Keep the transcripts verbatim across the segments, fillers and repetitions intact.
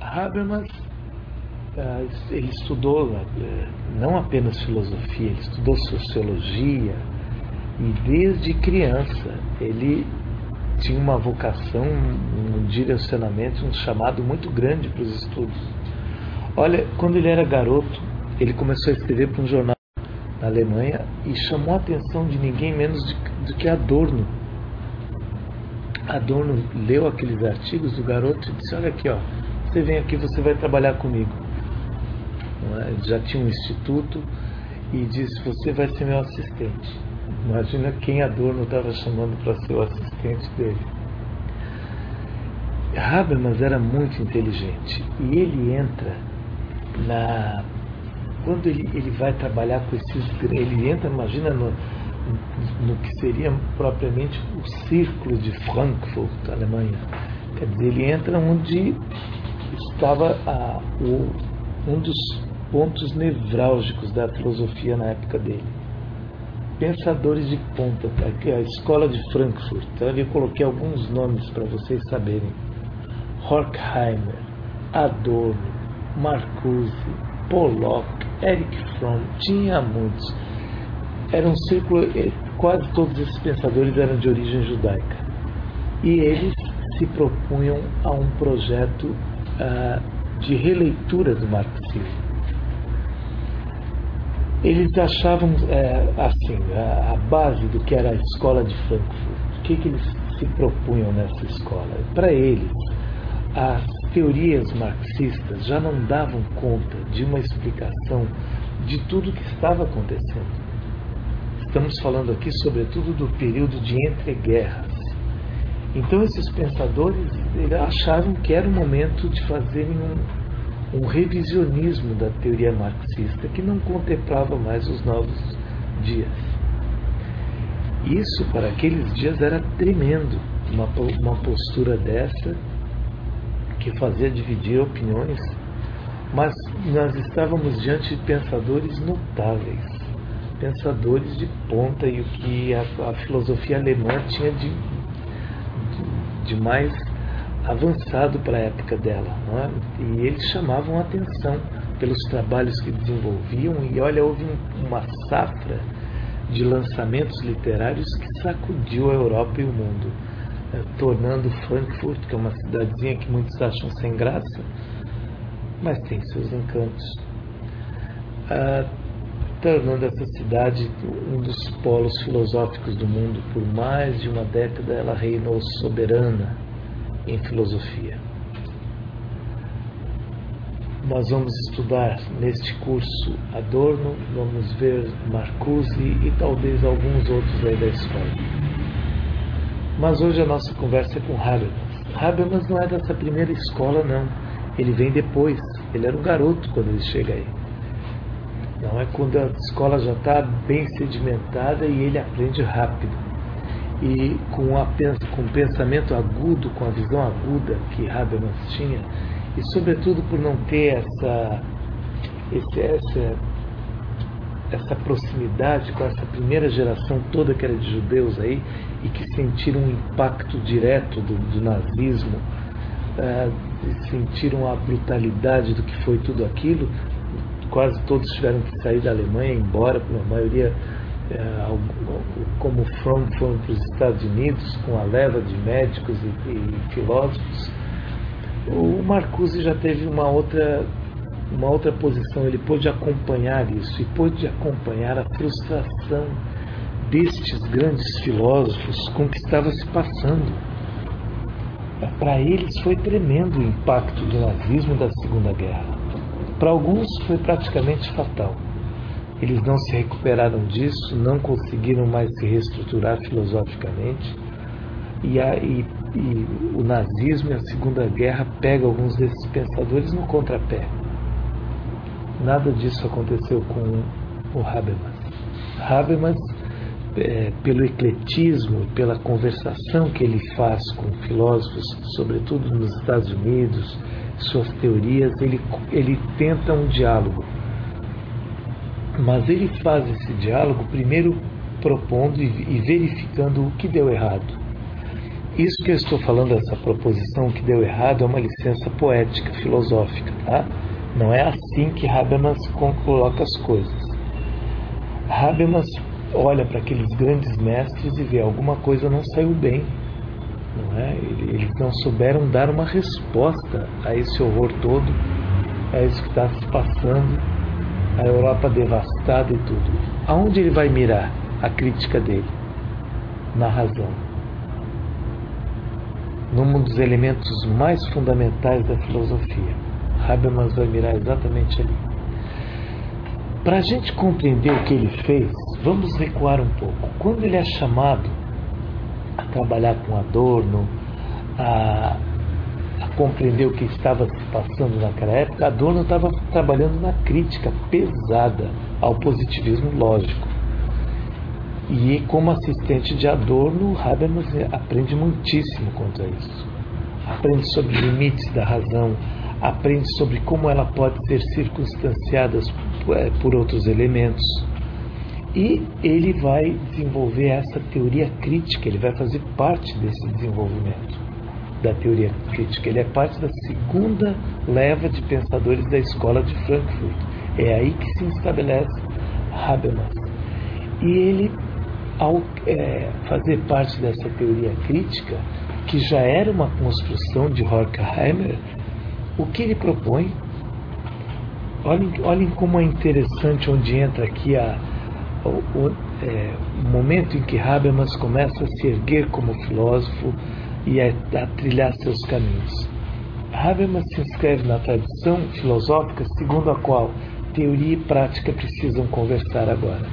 Habermas, uh, ele estudou uh, não apenas filosofia, ele estudou sociologia, e desde criança ele tinha uma vocação, um direcionamento, um chamado muito grande para os estudos. Olha, quando ele era garoto, ele começou a escrever para um jornal na Alemanha e chamou a atenção de ninguém menos do que Adorno. Adorno leu aqueles artigos do garoto e disse: olha aqui, ó, você vem aqui, você vai trabalhar comigo. Já tinha um instituto e disse: você vai ser meu assistente. Imagina quem Adorno estava chamando para ser o assistente dele. Habermas era muito inteligente e ele entra na... Quando ele, ele vai trabalhar com esses... Ele entra, imagina, no, no que seria propriamente o círculo de Frankfurt, Alemanha. Quer dizer, ele entra onde estava a, o, um dos pontos nevrálgicos da filosofia na época dele. Pensadores de ponta, a escola de Frankfurt. Então eu coloquei alguns nomes para vocês saberem: Horkheimer, Adorno, Marcuse, Pollock, Erich Fromm, tinha muitos. Era um círculo, quase todos esses pensadores eram de origem judaica. E eles se propunham a um projeto uh, de releitura do marxismo. Eles achavam, é, assim, a, a base do que era a escola de Frankfurt. O que, que eles se propunham nessa escola? Para eles, as teorias marxistas já não davam conta de uma explicação de tudo o que estava acontecendo. Estamos falando aqui, sobretudo, do período de entreguerras. Então, esses pensadores achavam que era o momento de fazerem um um revisionismo da teoria marxista que não contemplava mais os novos dias. Isso, para aqueles dias, era tremendo, uma, uma postura dessa que fazia dividir opiniões, mas nós estávamos diante de pensadores notáveis, pensadores de ponta, e o que a, a filosofia alemã tinha de, de, de mais avançado para a época dela, não é? E eles chamavam a atenção pelos trabalhos que desenvolviam, e olha, houve um, uma safra de lançamentos literários que sacudiu a Europa e o mundo, eh, tornando Frankfurt, que é uma cidadezinha que muitos acham sem graça, mas tem seus encantos, ah, tornando essa cidade um dos polos filosóficos do mundo. Por mais de uma década ela reinou soberana em filosofia. Nós vamos estudar neste curso Adorno, vamos ver Marcuse e talvez alguns outros aí da escola. Mas hoje a nossa conversa é com Habermas. Habermas não é dessa primeira escola, não. Ele vem depois. Ele era um garoto quando ele chega aí. Não é quando a escola já está bem sedimentada e ele aprende rápido. E com, a, com o pensamento agudo, com a visão aguda que Habermas tinha, e sobretudo por não ter essa, esse, essa, essa proximidade com essa primeira geração toda que era de judeus aí, e que sentiram um impacto direto do, do nazismo, uh, sentiram a brutalidade do que foi tudo aquilo. Quase todos tiveram que sair da Alemanha, embora, a maioria, como Fromm, foram para os Estados Unidos com a leva de médicos e, e filósofos. O Marcuse já teve uma outra, uma outra posição. Ele pôde acompanhar isso e pôde acompanhar a frustração destes grandes filósofos com o que estava se passando. Para eles foi tremendo o impacto do nazismo e da Segunda Guerra. Para alguns foi praticamente fatal. Eles não se recuperaram disso, não conseguiram mais se reestruturar filosoficamente, e, a, e, e o nazismo e a Segunda Guerra pegam alguns desses pensadores no contrapé. Nada disso aconteceu com o Habermas. Habermas, é, pelo ecletismo, pela conversação que ele faz com filósofos, sobretudo nos Estados Unidos, suas teorias, ele, ele tenta um diálogo. Mas ele faz esse diálogo primeiro propondo e verificando o que deu errado. isso que eu estou falando, essa proposição que deu errado, é uma licença poética, filosófica, tá? Não é assim que Habermas coloca as coisas. Habermas olha para aqueles grandes mestres e vê alguma coisa não saiu bem, não é? Eles não souberam dar uma resposta a esse horror todo, a isso que está se passando, a Europa devastada e tudo. Aonde ele vai mirar a crítica dele? Na razão. Num dos elementos mais fundamentais da filosofia. Habermas vai mirar exatamente ali. Para a gente compreender o que ele fez, vamos recuar um pouco. Quando ele é chamado a trabalhar com Adorno, a, a compreender o que estava se passando naquela época, Adorno estava trabalhando na crítica pesada ao positivismo lógico. E como assistente de Adorno, Habermas aprende muitíssimo quanto a isso. Aprende sobre limites da razão, aprende sobre como ela pode ser circunstanciada por outros elementos. E ele vai desenvolver essa teoria crítica, ele vai fazer parte desse desenvolvimento da teoria crítica. Ele é parte da segunda leva de pensadores da escola de Frankfurt. É aí que se estabelece Habermas. E ele, ao é, fazer parte dessa teoria crítica, que já era uma construção de Horkheimer, o que ele propõe? Olhem, olhem como é interessante onde entra aqui a, o, o, é, o momento em que Habermas começa a se erguer como filósofo e a, a trilhar seus caminhos. Habermas se inscreve na tradição filosófica segundo a qual teoria e prática precisam conversar agora.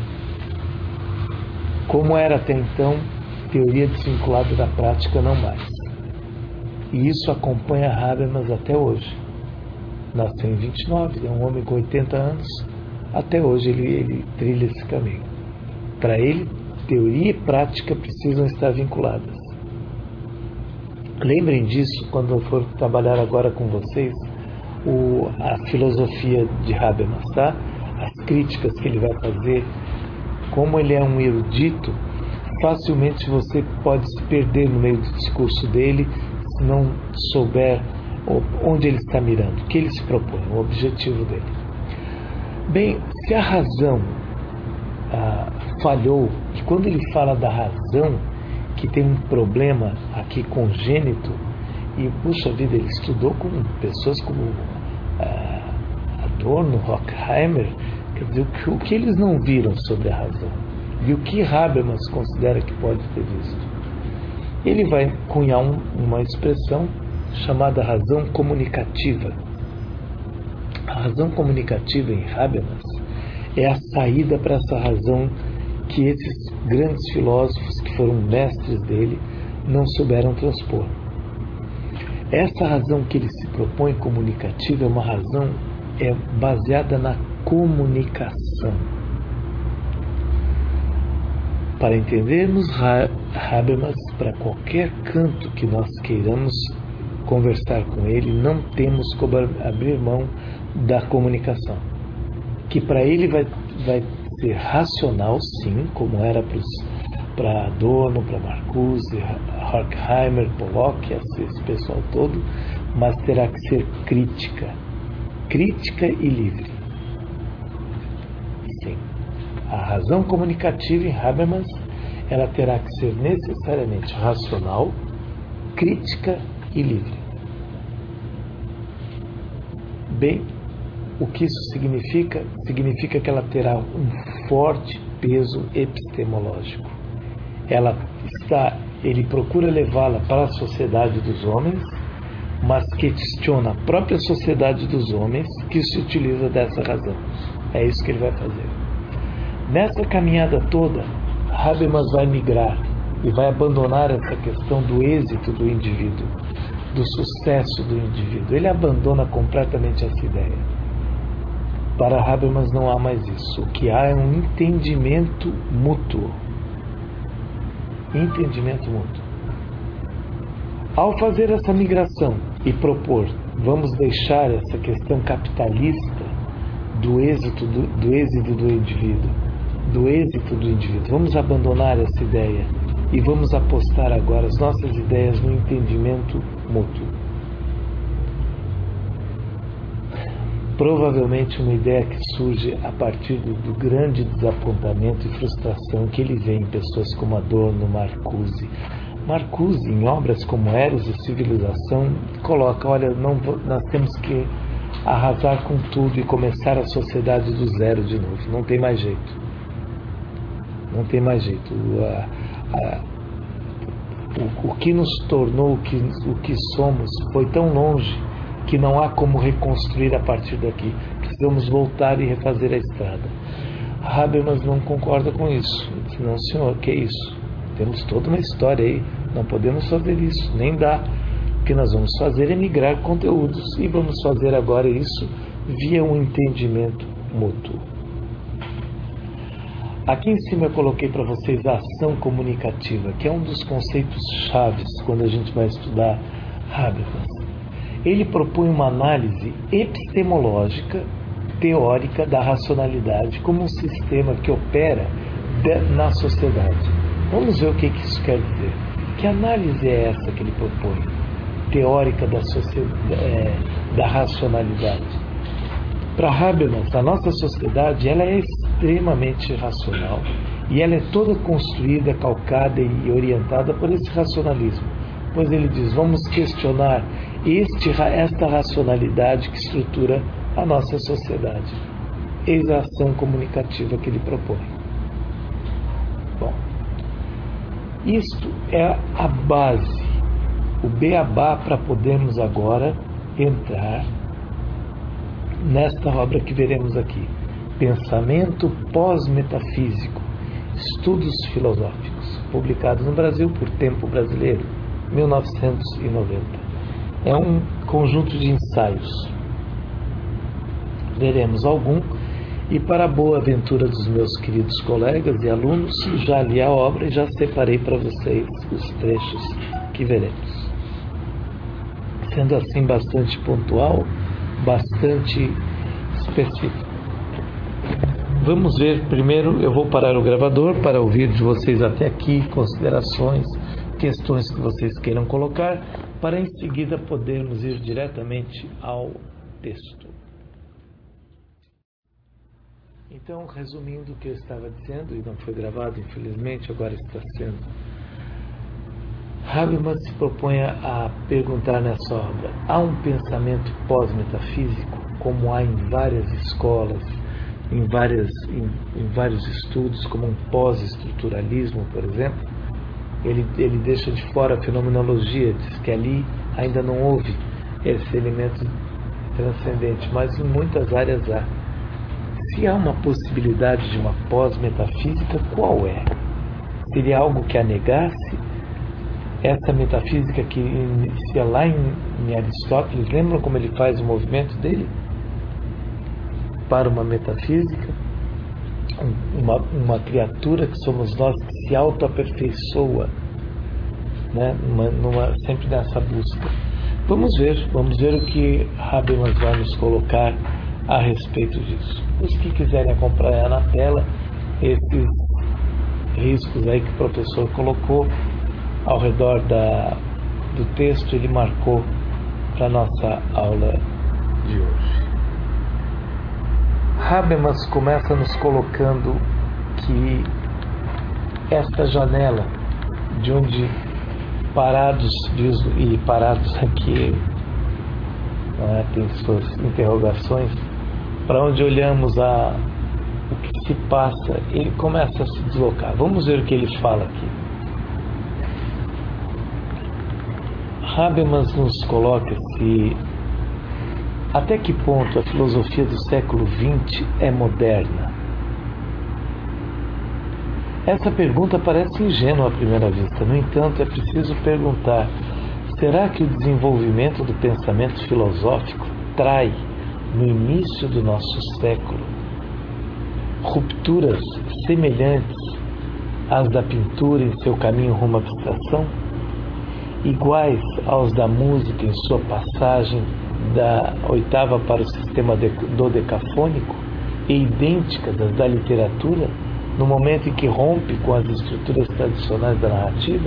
Como era até então, teoria desvinculada da prática não mais. E isso acompanha Habermas até hoje. Nasceu em vinte e nove, é um homem com oitenta anos, até hoje ele, ele trilha esse caminho. Para ele, teoria e prática precisam estar vinculadas. Lembrem disso quando eu for trabalhar agora com vocês o, a filosofia de Habermas, tá? As críticas que ele vai fazer, como ele é um erudito, facilmente você pode se perder no meio do discurso dele se não souber onde ele está mirando, o que ele se propõe, o objetivo dele. Bem, se a razão ah, falhou, e quando ele fala da razão, que tem um problema aqui congênito, e puxa vida, ele estudou com pessoas como ah, Adorno, Horkheimer, quer dizer, o que, o que eles não viram sobre a razão, e o que Habermas considera que pode ter visto. Ele vai cunhar um, uma expressão chamada razão comunicativa. A razão comunicativa em Habermas é a saída para essa razão que esses grandes filósofos que foram mestres dele não souberam transpor. Essa razão que ele se propõe comunicativa é uma razão é baseada na comunicação. Para entendermos Habermas, para qualquer canto que nós queiramos conversar com ele, não temos como abrir mão da comunicação, que para ele vai, vai ser racional, sim, como era para Adorno, para Marcuse, Horkheimer, Pollock, esse pessoal todo, mas terá que ser crítica, crítica e livre. Sim, a razão comunicativa em Habermas, ela terá que ser necessariamente racional, crítica e livre. Bem, o que isso significa? Significa que ela terá um forte peso epistemológico. Ela está, ele procura levá-la para a sociedade dos homens, mas questiona a própria sociedade dos homens que se utiliza dessa razão. É isso que ele vai fazer. Nessa caminhada toda, Habermas vai migrar e vai abandonar essa questão do êxito do indivíduo, do sucesso do indivíduo. Ele abandona completamente essa ideia. Para Habermas não há mais isso. O que há é um entendimento mútuo. Entendimento mútuo. Ao fazer essa migração e propor, vamos deixar essa questão capitalista do êxito do, do êxito do indivíduo, do êxito do indivíduo. Vamos abandonar essa ideia e vamos apostar agora as nossas ideias no entendimento mútuo. Provavelmente uma ideia que surge a partir do, do grande desapontamento e frustração que ele vê em pessoas como Adorno, Marcuse. Marcuse, em obras como Eros e Civilização, coloca, olha, não, nós temos que arrasar com tudo e começar a sociedade do zero de novo. Não tem mais jeito. Não tem mais jeito. A, a, o, o que nos tornou o que, o que somos foi tão longe que não há como reconstruir a partir daqui. Precisamos voltar e refazer a estrada. Habermas não concorda com isso. Ele diz, não, senhor, que é isso? Temos toda uma história aí, não podemos fazer isso, nem dá. O que nós vamos fazer é migrar conteúdos, e vamos fazer agora isso via um entendimento mútuo. Aqui em cima eu coloquei para vocês a ação comunicativa, que é um dos conceitos chaves quando a gente vai estudar Habermas. Ele propõe uma análise epistemológica, teórica da racionalidade como um sistema que opera na sociedade. Vamos ver o que isso quer dizer. Que análise é essa que ele propõe? Teórica da, é, da racionalidade. Para Habermas, a nossa sociedade ela é extremamente racional e ela é toda construída, calcada e orientada por esse racionalismo. Pois ele diz, vamos questionar este, esta racionalidade que estrutura a nossa sociedade. Eis a ação comunicativa que ele propõe. Bom, isto é a base, o beabá para podermos agora entrar nesta obra que veremos aqui. Pensamento pós-metafísico, estudos filosóficos, publicado no Brasil por Tempo Brasileiro, mil novecentos e noventa. É um conjunto de ensaios. Veremos algum. E para a boa aventura dos meus queridos colegas e alunos, já li a obra e já separei para vocês os trechos que veremos. Sendo assim bastante pontual, bastante específico. Vamos ver, primeiro eu vou parar o gravador para ouvir de vocês até aqui considerações, questões que vocês queiram colocar, para em seguida podermos ir diretamente ao texto. Então, resumindo o que eu estava dizendo, e não foi gravado, infelizmente, agora está sendo. Habermas se propõe a perguntar nessa obra: há um pensamento pós-metafísico, como há em várias escolas, em, várias, em, em vários estudos, como um pós-estruturalismo, por exemplo? Ele, ele deixa de fora a fenomenologia, diz que ali ainda não houve esse elemento transcendente, mas em muitas áreas há. Se há uma possibilidade de uma pós-metafísica, qual é? Seria algo que a negasse? Essa metafísica que inicia lá em, em Aristóteles, lembram como ele faz o movimento dele? Para uma metafísica, uma, uma criatura que somos nós que se auto-aperfeiçoa, né? numa, numa, sempre nessa busca. Vamos ver, vamos ver o que Habermas vai nos colocar a respeito disso. Os que quiserem acompanhar na tela esses riscos aí que o professor colocou ao redor da, do texto, ele marcou para a nossa aula de hoje. Habermas começa nos colocando que esta janela, de onde parados, diz, e parados aqui, não é, tem suas interrogações, para onde olhamos a, o que se passa, ele começa a se deslocar. Vamos ver o que ele fala aqui. Habermas nos coloca se até que ponto a filosofia do século vinte é moderna. Essa pergunta parece ingênua à primeira vista. No entanto, é preciso perguntar: será que o desenvolvimento do pensamento filosófico trai, no início do nosso século, rupturas semelhantes às da pintura em seu caminho rumo à abstração, iguais aos da música em sua passagem da oitava para o sistema dodecafônico e idênticas às da literatura no momento em que rompe com as estruturas tradicionais da narrativa?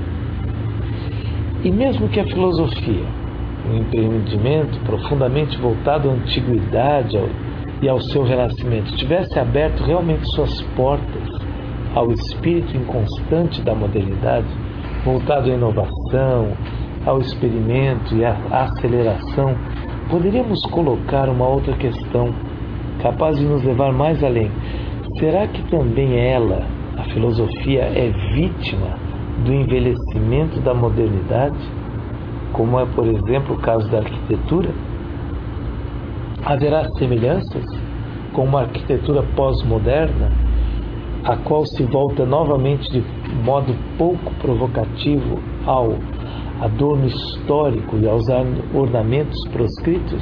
E mesmo que a filosofia, um empreendimento profundamente voltado à antiguidade e ao seu renascimento, tivesse aberto realmente suas portas ao espírito inconstante da modernidade, voltado à inovação, ao experimento e à aceleração, poderíamos colocar uma outra questão, capaz de nos levar mais além. Será que também ela, a filosofia, é vítima do envelhecimento da modernidade, como é, por exemplo, o caso da arquitetura? Haverá semelhanças com uma arquitetura pós-moderna, a qual se volta novamente de modo pouco provocativo ao adorno histórico e aos ornamentos proscritos?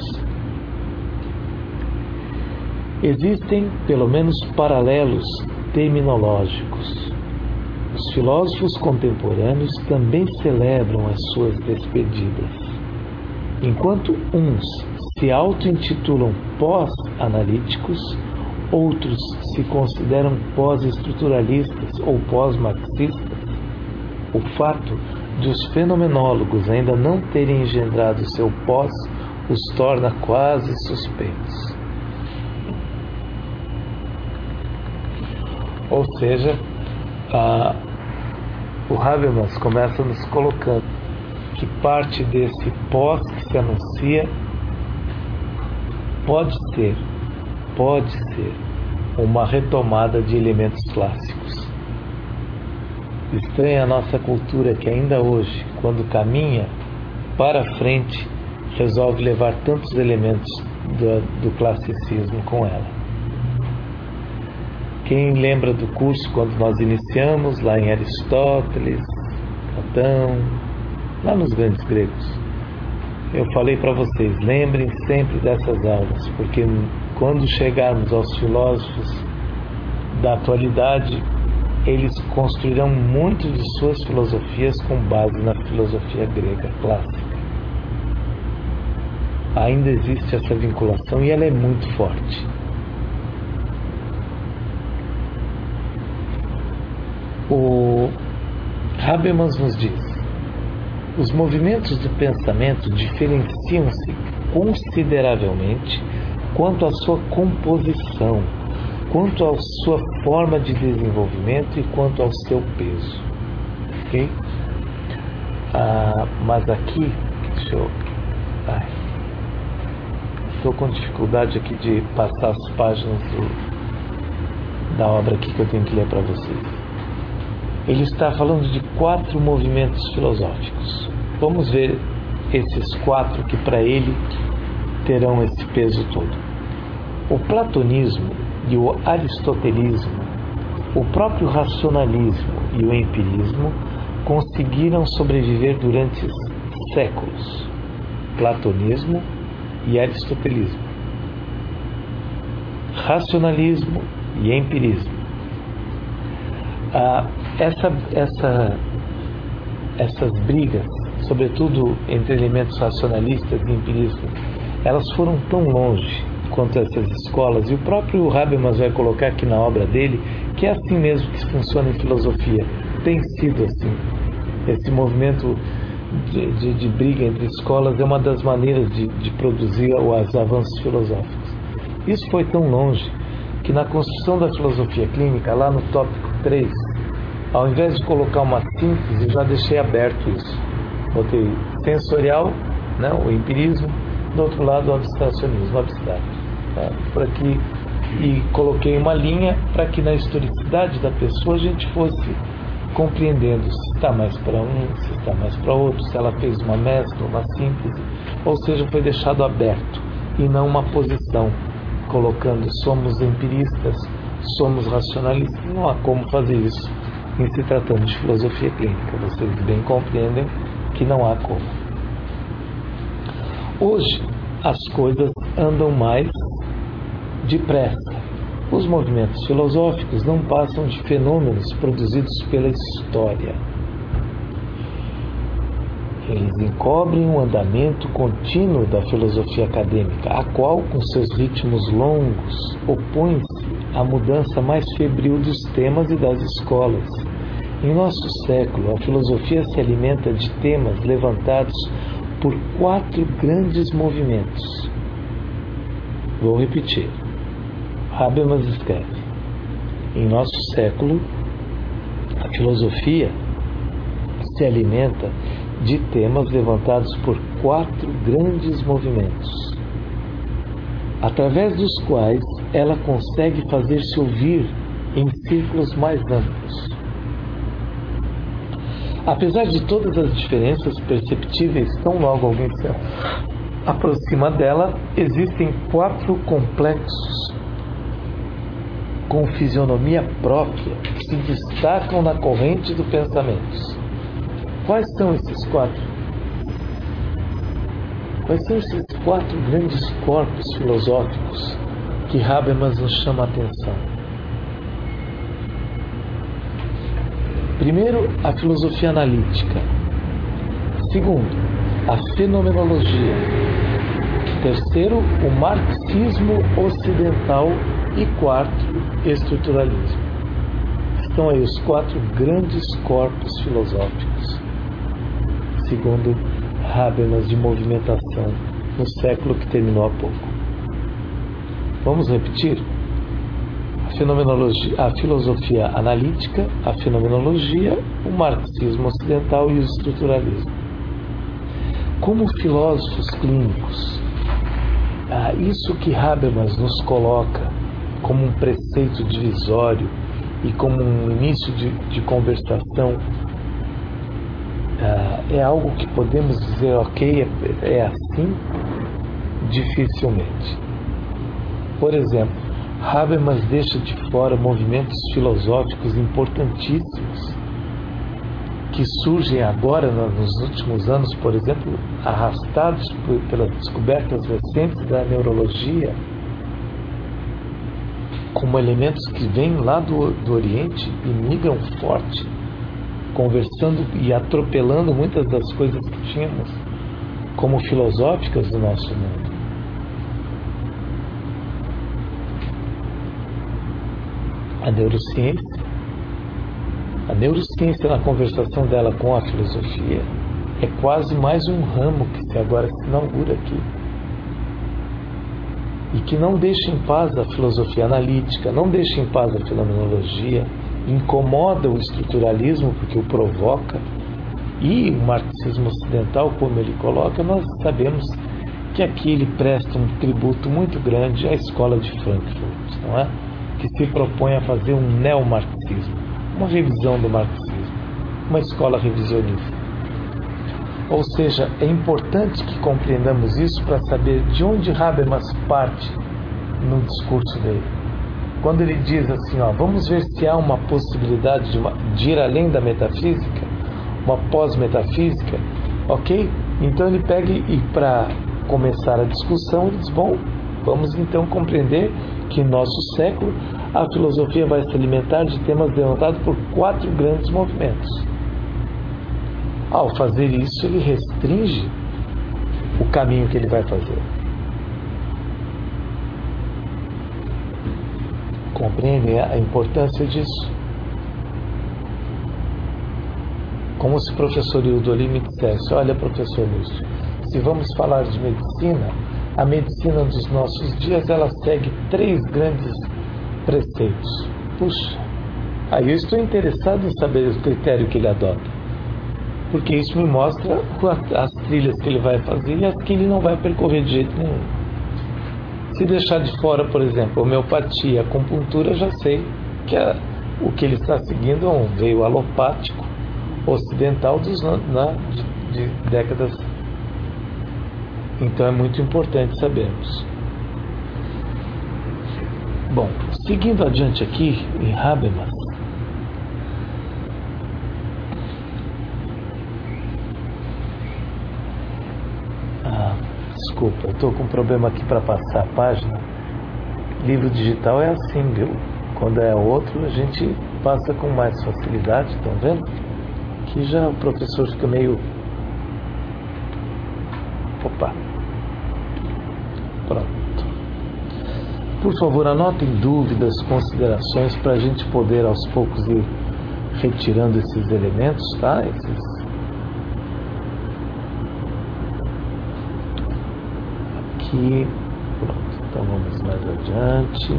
Existem, pelo menos, paralelos terminológicos. Os filósofos contemporâneos também celebram as suas despedidas. Enquanto uns se auto-intitulam pós-analíticos, outros se consideram pós-estruturalistas ou pós-marxistas, o fato de os fenomenólogos ainda não terem engendrado seu pós os torna quase suspeitos. Ou seja, a, o Habermas começa nos colocando que parte desse pós que se anuncia pode ser, pode ser uma retomada de elementos clássicos. Estranha a nossa cultura que ainda hoje, quando caminha para frente, resolve levar tantos elementos do, do classicismo com ela. Quem lembra do curso quando nós iniciamos, lá em Aristóteles, Platão, lá nos grandes gregos, eu falei para vocês, lembrem sempre dessas aulas, porque quando chegarmos aos filósofos da atualidade, eles construirão muito de suas filosofias com base na filosofia grega clássica. Ainda existe essa vinculação e ela é muito forte. O Habermas nos diz: os movimentos do pensamento diferenciam-se consideravelmente quanto à sua composição, quanto à sua forma de desenvolvimento e quanto ao seu peso. Ok? Ah, mas aqui, deixa eu... Ai, estou com dificuldade aqui de passar as páginas do, da obra aqui que eu tenho que ler para vocês. Ele está falando de quatro movimentos filosóficos. Vamos ver esses quatro que para ele terão esse peso todo. O platonismo e o aristotelismo, o próprio racionalismo e o empirismo conseguiram sobreviver durante séculos. Platonismo e aristotelismo, racionalismo e empirismo. Ah, essa, essa, essas brigas, sobretudo entre elementos racionalistas e empiristas, elas foram tão longe quanto essas escolas, e o próprio Habermas vai colocar aqui na obra dele que é assim mesmo que funciona em filosofia, tem sido assim. Esse movimento de, de, de briga entre escolas é uma das maneiras de, de produzir os avanços filosóficos. Isso foi tão longe que na construção da filosofia clínica, lá no tópico três, ao invés de colocar uma síntese, eu já deixei aberto isso. Botei sensorial, né, o empirismo, do outro lado o abstracionismo, o abstrato. Tá? Por aqui, e coloquei uma linha para que na historicidade da pessoa a gente fosse compreendendo se está mais para um, se está mais para outro, se ela fez uma mescla, uma síntese, ou seja, foi deixado aberto e não uma posição, colocando somos empiristas, somos racionalistas. Não há como fazer isso em se tratando de filosofia clínica. Vocês bem compreendem que não há como. Hoje as coisas andam mais depressa. Os movimentos filosóficos não passam de fenômenos produzidos pela história. Eles encobrem um andamento contínuo da filosofia acadêmica, a qual, com seus ritmos longos, opõe-se a mudança mais febril dos temas e das escolas. Em nosso século, a filosofia se alimenta de temas levantados por quatro grandes movimentos. Vou repetir. Habermas escreve: em nosso século, a filosofia se alimenta de temas levantados por quatro grandes movimentos, através dos quais ela consegue fazer-se ouvir em círculos mais amplos. Apesar de todas as diferenças perceptíveis tão logo alguém se aproxima dela, existem quatro complexos com fisionomia própria que se destacam na corrente do pensamento. Quais são esses quatro? Quais são esses quatro grandes corpos filosóficos que Habermas nos chama a atenção? Primeiro, a filosofia analítica. Segundo, a fenomenologia. Terceiro, o marxismo ocidental. E quarto, estruturalismo. Estão aí os quatro grandes corpos filosóficos, segundo Habermas, de movimentação no século que terminou há pouco. Vamos repetir? A fenomenologia, a filosofia analítica, a fenomenologia, o marxismo ocidental e o estruturalismo. Como filósofos clínicos, ah, isso que Habermas nos coloca como um preceito divisório e como um início de, de conversação, uh, é algo que podemos dizer, ok, é, é assim? Dificilmente. Por exemplo, Habermas deixa de fora movimentos filosóficos importantíssimos que surgem agora, nos últimos anos, por exemplo, arrastados por, pelas descobertas recentes da neurologia, como elementos que vêm lá do, do Oriente e migram forte, conversando e atropelando muitas das coisas que tínhamos como filosóficas do nosso mundo. A neurociência, a neurociência na conversação dela com a filosofia é quase mais um ramo que se agora se inaugura aqui. E que não deixa em paz a filosofia analítica, não deixa em paz a fenomenologia, incomoda o estruturalismo porque o provoca, e o marxismo ocidental, como ele coloca, nós sabemos que aqui ele presta um tributo muito grande à escola de Frankfurt, não é? Que se propõe a fazer um neomarxismo, uma revisão do marxismo, uma escola revisionista. Ou seja, é importante que compreendamos isso para saber de onde Habermas parte no discurso dele. Quando ele diz assim, ó, vamos ver se há uma possibilidade de, uma, de ir além da metafísica, uma pós-metafísica, ok? Então ele pega e, para começar a discussão, ele diz, bom, vamos então compreender que em nosso século a filosofia vai se alimentar de temas levantados por quatro grandes movimentos. Ao fazer isso, ele restringe o caminho que ele vai fazer. Compreende a importância disso? Como se o professor Iudoli me dissesse, olha, professor Lúcio, se vamos falar de medicina, a medicina dos nossos dias, ela segue três grandes preceitos. Puxa, aí eu estou interessado em saber o critério que ele adota, porque isso me mostra as trilhas que ele vai fazer e as que ele não vai percorrer de jeito nenhum. Se deixar de fora, por exemplo, homeopatia, acupuntura, já sei que a, o que ele está seguindo é um veio alopático ocidental dos, na, de, de décadas. Então é muito importante sabermos. Bom, seguindo adiante aqui em Habermas, ah, desculpa, eu estou com um problema aqui para passar a página. Livro digital é assim, viu? Quando é outro, a gente passa com mais facilidade, estão vendo? Que já o professor fica meio... Opa! Pronto. Por favor, anotem dúvidas, considerações para a gente poder aos poucos ir retirando esses elementos, tá? Esses... Aqui, pronto, então vamos mais adiante.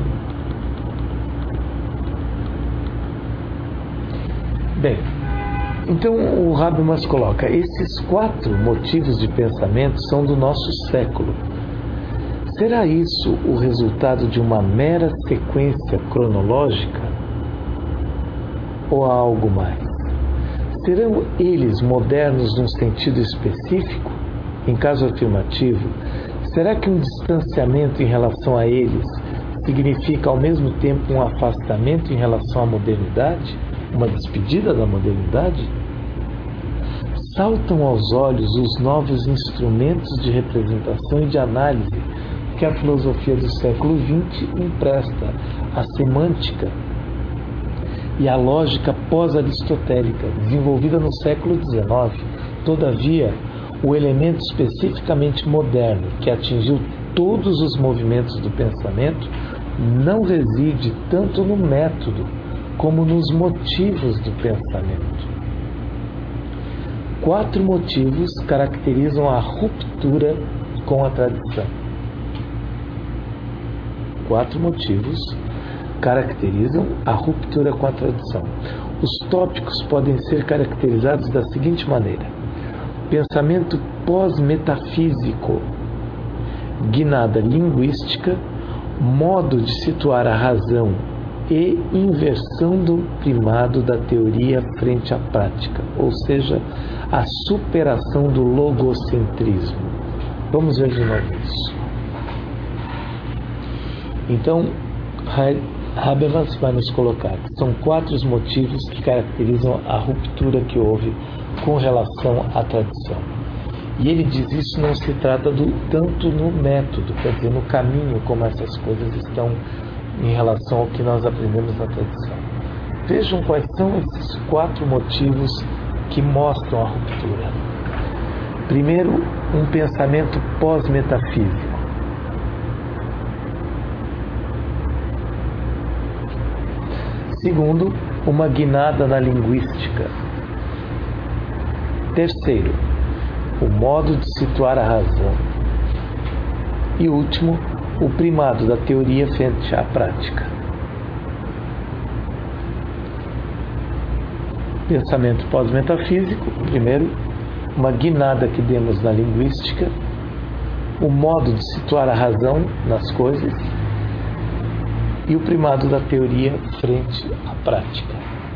Bem, então o Habermas coloca: esses quatro motivos de pensamento são do nosso século. Será isso o resultado de uma mera sequência cronológica? Ou há algo mais? Serão eles modernos num sentido específico? Em caso afirmativo, será que um distanciamento em relação a eles significa ao mesmo tempo um afastamento em relação à modernidade? Uma despedida da modernidade? Saltam aos olhos os novos instrumentos de representação e de análise que a filosofia do século vinte empresta à semântica e à lógica pós-aristotélica, desenvolvida no século dezenove. Todavia, o elemento especificamente moderno que atingiu todos os movimentos do pensamento não reside tanto no método como nos motivos do pensamento. Quatro motivos caracterizam a ruptura com a tradição. Quatro motivos caracterizam a ruptura com a tradição. Os tópicos podem ser caracterizados da seguinte maneira: pensamento pós-metafísico, guinada linguística, modo de situar a razão e inversão do primado da teoria frente à prática, ou seja, a superação do logocentrismo. Vamos ver de novo isso. Então, Habermas vai nos colocar que são quatro os motivos que caracterizam a ruptura que houve com relação à tradição. E ele diz isso não se trata do tanto no método, quer dizer, no caminho como essas coisas estão em relação ao que nós aprendemos na tradição. Vejam quais são esses quatro motivos que mostram a ruptura. Primeiro, um pensamento pós-metafísico. Segundo, uma guinada na linguística. Terceiro, o modo de situar a razão. E último, o primado da teoria frente à prática. Pensamento pós-metafísico, primeiro, uma guinada que demos na linguística, o modo de situar a razão nas coisas e o primado da teoria frente à prática.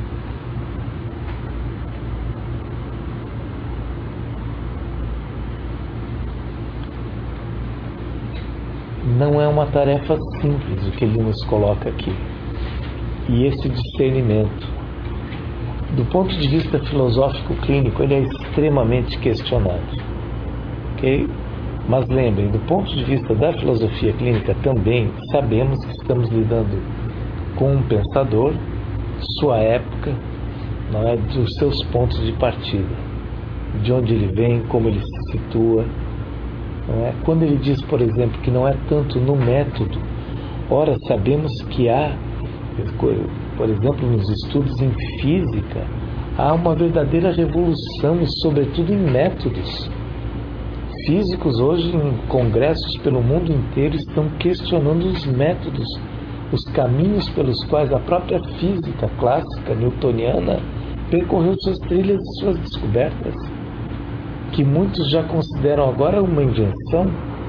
Não é uma tarefa simples o que ele nos coloca aqui. E esse discernimento, do ponto de vista filosófico clínico, ele é extremamente questionado. Ok? Mas lembrem, do ponto de vista da filosofia clínica também, sabemos que estamos lidando com um pensador, sua época, não é, dos seus pontos de partida, de onde ele vem, como ele se situa. Não é? Quando ele diz, por exemplo, que não é tanto no método, ora, sabemos que há, por exemplo, nos estudos em física, há uma verdadeira revolução, sobretudo em métodos. Físicos hoje, em congressos pelo mundo inteiro, estão questionando os métodos, os caminhos pelos quais a própria física clássica newtoniana percorreu suas trilhas e suas descobertas, que muitos já consideram agora uma invenção.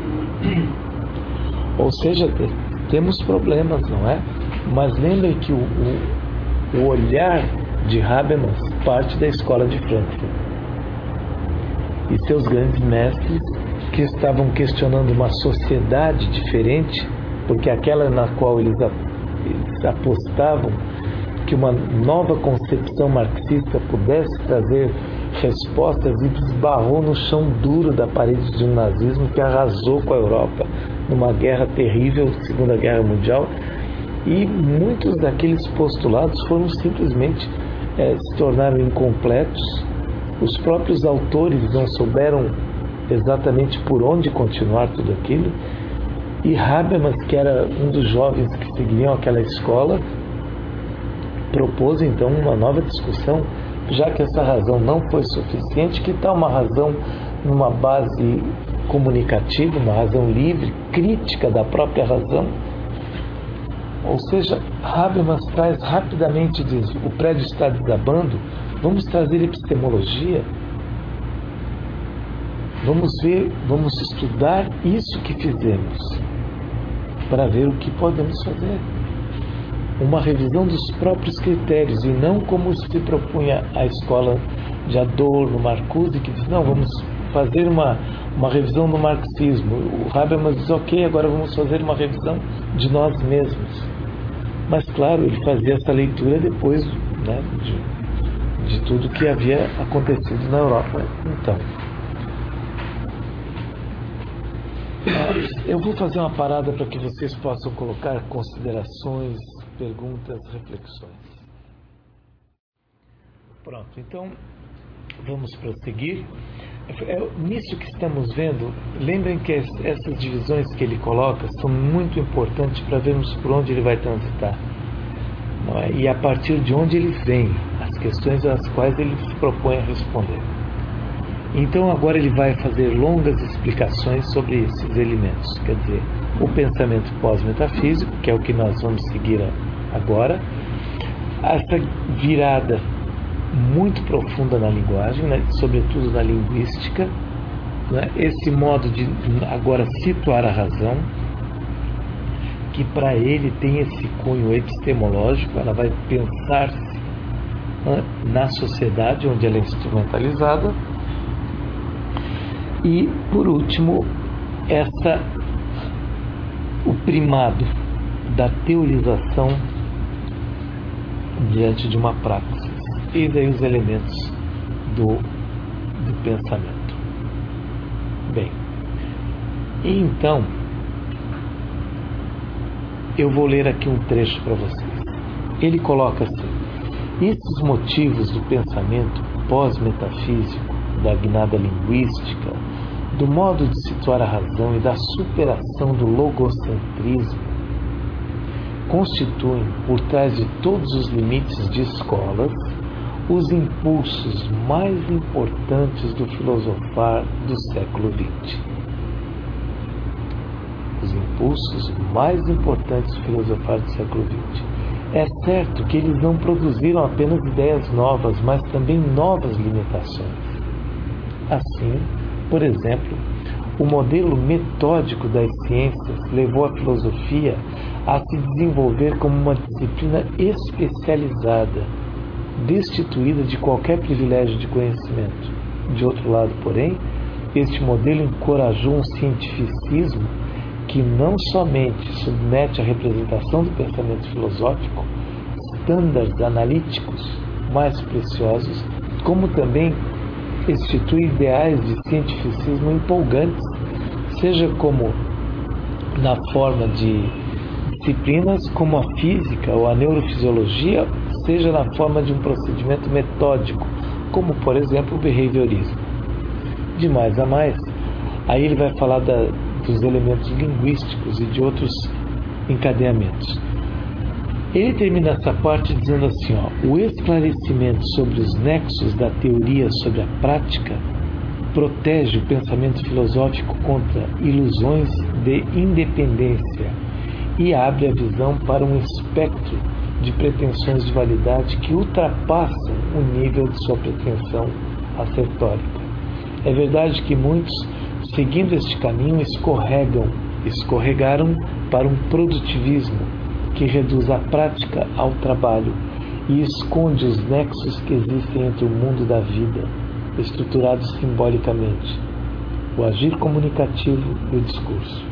Ou seja, temos problemas, não é? Mas lembrem que o, o, o olhar de Habermas parte da escola de Frankfurt. E seus grandes mestres, que estavam questionando uma sociedade diferente, porque aquela na qual eles, eles apostavam que uma nova concepção marxista pudesse trazer respostas, e desbarrou no chão duro da parede de um nazismo que arrasou com a Europa numa guerra terrível, Segunda Guerra Mundial, e muitos daqueles postulados foram simplesmente é, se tornaram incompletos. Os próprios autores não souberam exatamente por onde continuar tudo aquilo, E Habermas, que era um dos jovens que seguiam aquela escola, propôs então uma nova discussão, já que essa razão não foi suficiente, que tal uma razão numa base comunicativa, uma razão livre, crítica da própria razão? Ou seja, Habermas traz rapidamente, diz, o prédio está desabando, vamos trazer epistemologia, vamos ver, vamos estudar isso que fizemos, para ver o que podemos fazer. Uma revisão dos próprios critérios, e não como se propunha a escola de Adorno, Marcuse, que diz, não, vamos fazer uma, uma revisão do marxismo. O Habermas diz, ok, agora vamos fazer uma revisão de nós mesmos. Mas, claro, ele fazia essa leitura depois, né, de, de tudo que havia acontecido na Europa. Então, eu vou fazer uma parada para que vocês possam colocar considerações, perguntas, reflexões. Pronto, então vamos prosseguir. É, nisso que estamos vendo, lembrem que es, essas divisões que ele coloca são muito importantes para vermos por onde ele vai transitar, não é? E a partir de onde ele vem, as questões às quais ele se propõe a responder. Então agora ele vai fazer longas explicações sobre esses elementos, quer dizer, o pensamento pós-metafísico, que é o que nós vamos seguir agora, essa virada muito profunda na linguagem, né, sobretudo na linguística, né, esse modo de agora situar a razão, que para ele tem esse cunho epistemológico, ela vai pensar-se, né, na sociedade onde ela é instrumentalizada. E, por último, essa, o primado da teorização diante de uma praxis. E daí os elementos do, do pensamento. Bem, e então, eu vou ler aqui um trecho para vocês. Ele coloca assim: esses motivos do pensamento pós-metafísico, da guinada linguística, do modo de situar a razão e da superação do logocentrismo, constituem, por trás de todos os limites de escolas, os impulsos mais importantes do filosofar do século vinte. Os impulsos mais importantes do filosofar do século vinte. É certo que eles não produziram apenas ideias novas, mas também novas limitações. Assim, por exemplo, o modelo metódico das ciências levou a filosofia a se desenvolver como uma disciplina especializada, destituída de qualquer privilégio de conhecimento. De outro lado, porém, este modelo encorajou um cientificismo que não somente submete à representação do pensamento filosófico estándares analíticos mais preciosos, como também institui ideais de cientificismo empolgantes, seja como na forma de disciplinas como a física ou a neurofisiologia, seja na forma de um procedimento metódico, como, por exemplo, o behaviorismo. De mais a mais, aí ele vai falar da, dos elementos linguísticos e de outros encadeamentos. Ele termina essa parte dizendo assim, ó, o esclarecimento sobre os nexos da teoria sobre a prática protege o pensamento filosófico contra ilusões de independência e abre a visão para um espectro de pretensões de validade que ultrapassam o nível de sua pretensão assertórica. É verdade que muitos, seguindo este caminho, escorregam, escorregaram para um produtivismo que reduz a prática ao trabalho e esconde os nexos que existem entre o mundo da vida, estruturados simbolicamente, o agir comunicativo e o discurso.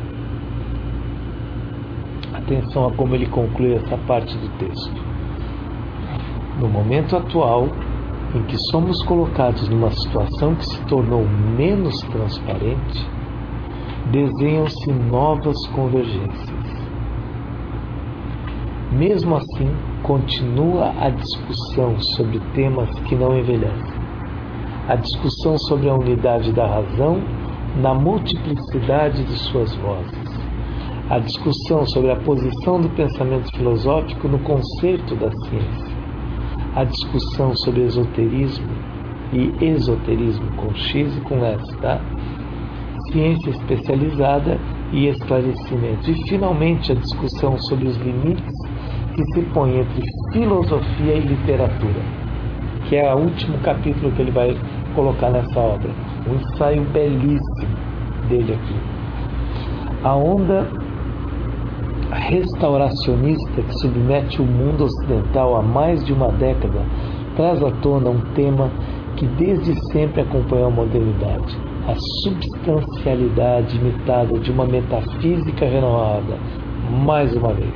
Atenção a como ele conclui essa parte do texto. No momento atual, em que somos colocados numa situação que se tornou menos transparente, desenham-se novas convergências. Mesmo assim, continua a discussão sobre temas que não envelhecem. A discussão sobre a unidade da razão na multiplicidade de suas vozes. a discussão sobre a posição do pensamento filosófico no conceito da ciência, a discussão sobre esoterismo e esoterismo com X e com S, tá? Ciência especializada e esclarecimento. E, finalmente, a discussão sobre os limites que se põem entre filosofia e literatura, que é o último capítulo que ele vai colocar nessa obra. Um ensaio belíssimo dele aqui. A onda restauracionista que submete o mundo ocidental há mais de uma década traz à tona um tema que desde sempre acompanhou a modernidade: a substancialidade imitada de uma metafísica renovada, mais uma vez.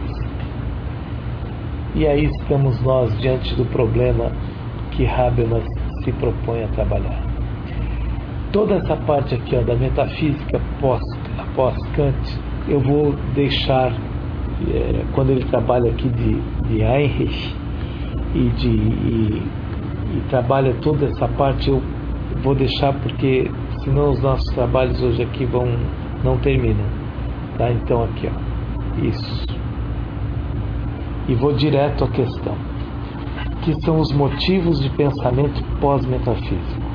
E aí estamos nós diante do problema que Habermas se propõe a trabalhar. Toda essa parte aqui, ó, da metafísica pós, após Kant, eu vou deixar, é, quando ele trabalha aqui de, de Heinrich e, de, e, e trabalha toda essa parte, eu vou deixar porque senão os nossos trabalhos hoje aqui vão, não terminam. Tá? Então aqui, ó, isso. E vou direto à questão, que são os motivos de pensamento pós-metafísico.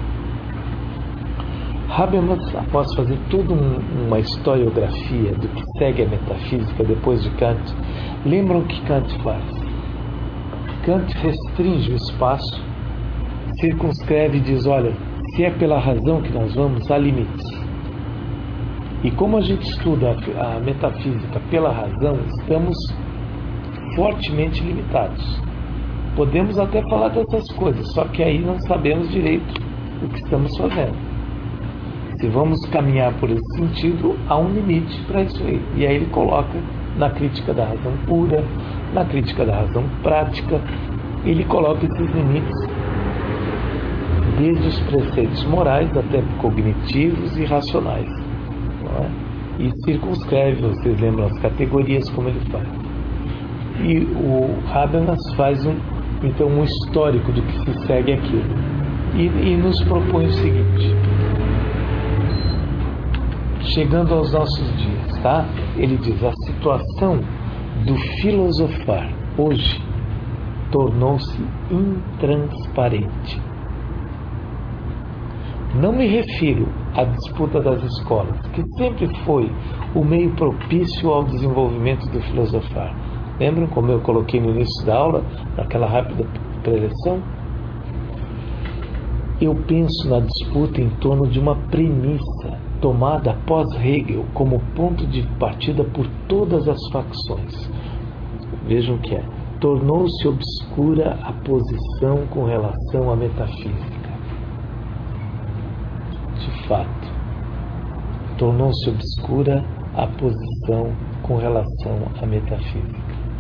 Habermas, após fazer toda um, uma historiografia do que segue a metafísica depois de Kant, lembram o que Kant faz. Kant restringe o espaço, circunscreve e diz: olha, se é pela razão que nós vamos, há limites. E como a gente estuda a, a metafísica pela razão, estamos fortemente limitados. Podemos até falar dessas coisas, só que aí não sabemos direito o que estamos fazendo. Se vamos caminhar por esse sentido, há um limite para isso aí. E aí ele coloca na crítica da razão pura, na crítica da razão prática, ele coloca esses limites desde os preceitos morais até cognitivos e racionais. Não é? E circunscreve, vocês lembram as categorias como ele faz. E o Habermas faz um, então um histórico do que se segue aquilo e, e nos propõe o seguinte, chegando aos nossos dias, tá? Ele diz: a situação do filosofar hoje tornou-se intransparente. Não me refiro à disputa das escolas, que sempre foi o meio propício ao desenvolvimento do filosofar. Lembram como eu coloquei no início da aula, naquela rápida preleção? Eu penso na disputa em torno de uma premissa tomada após Hegel como ponto de partida por todas as facções. Vejam o que é: tornou-se obscura a posição com relação à metafísica. De fato, tornou-se obscura a posição com relação à metafísica.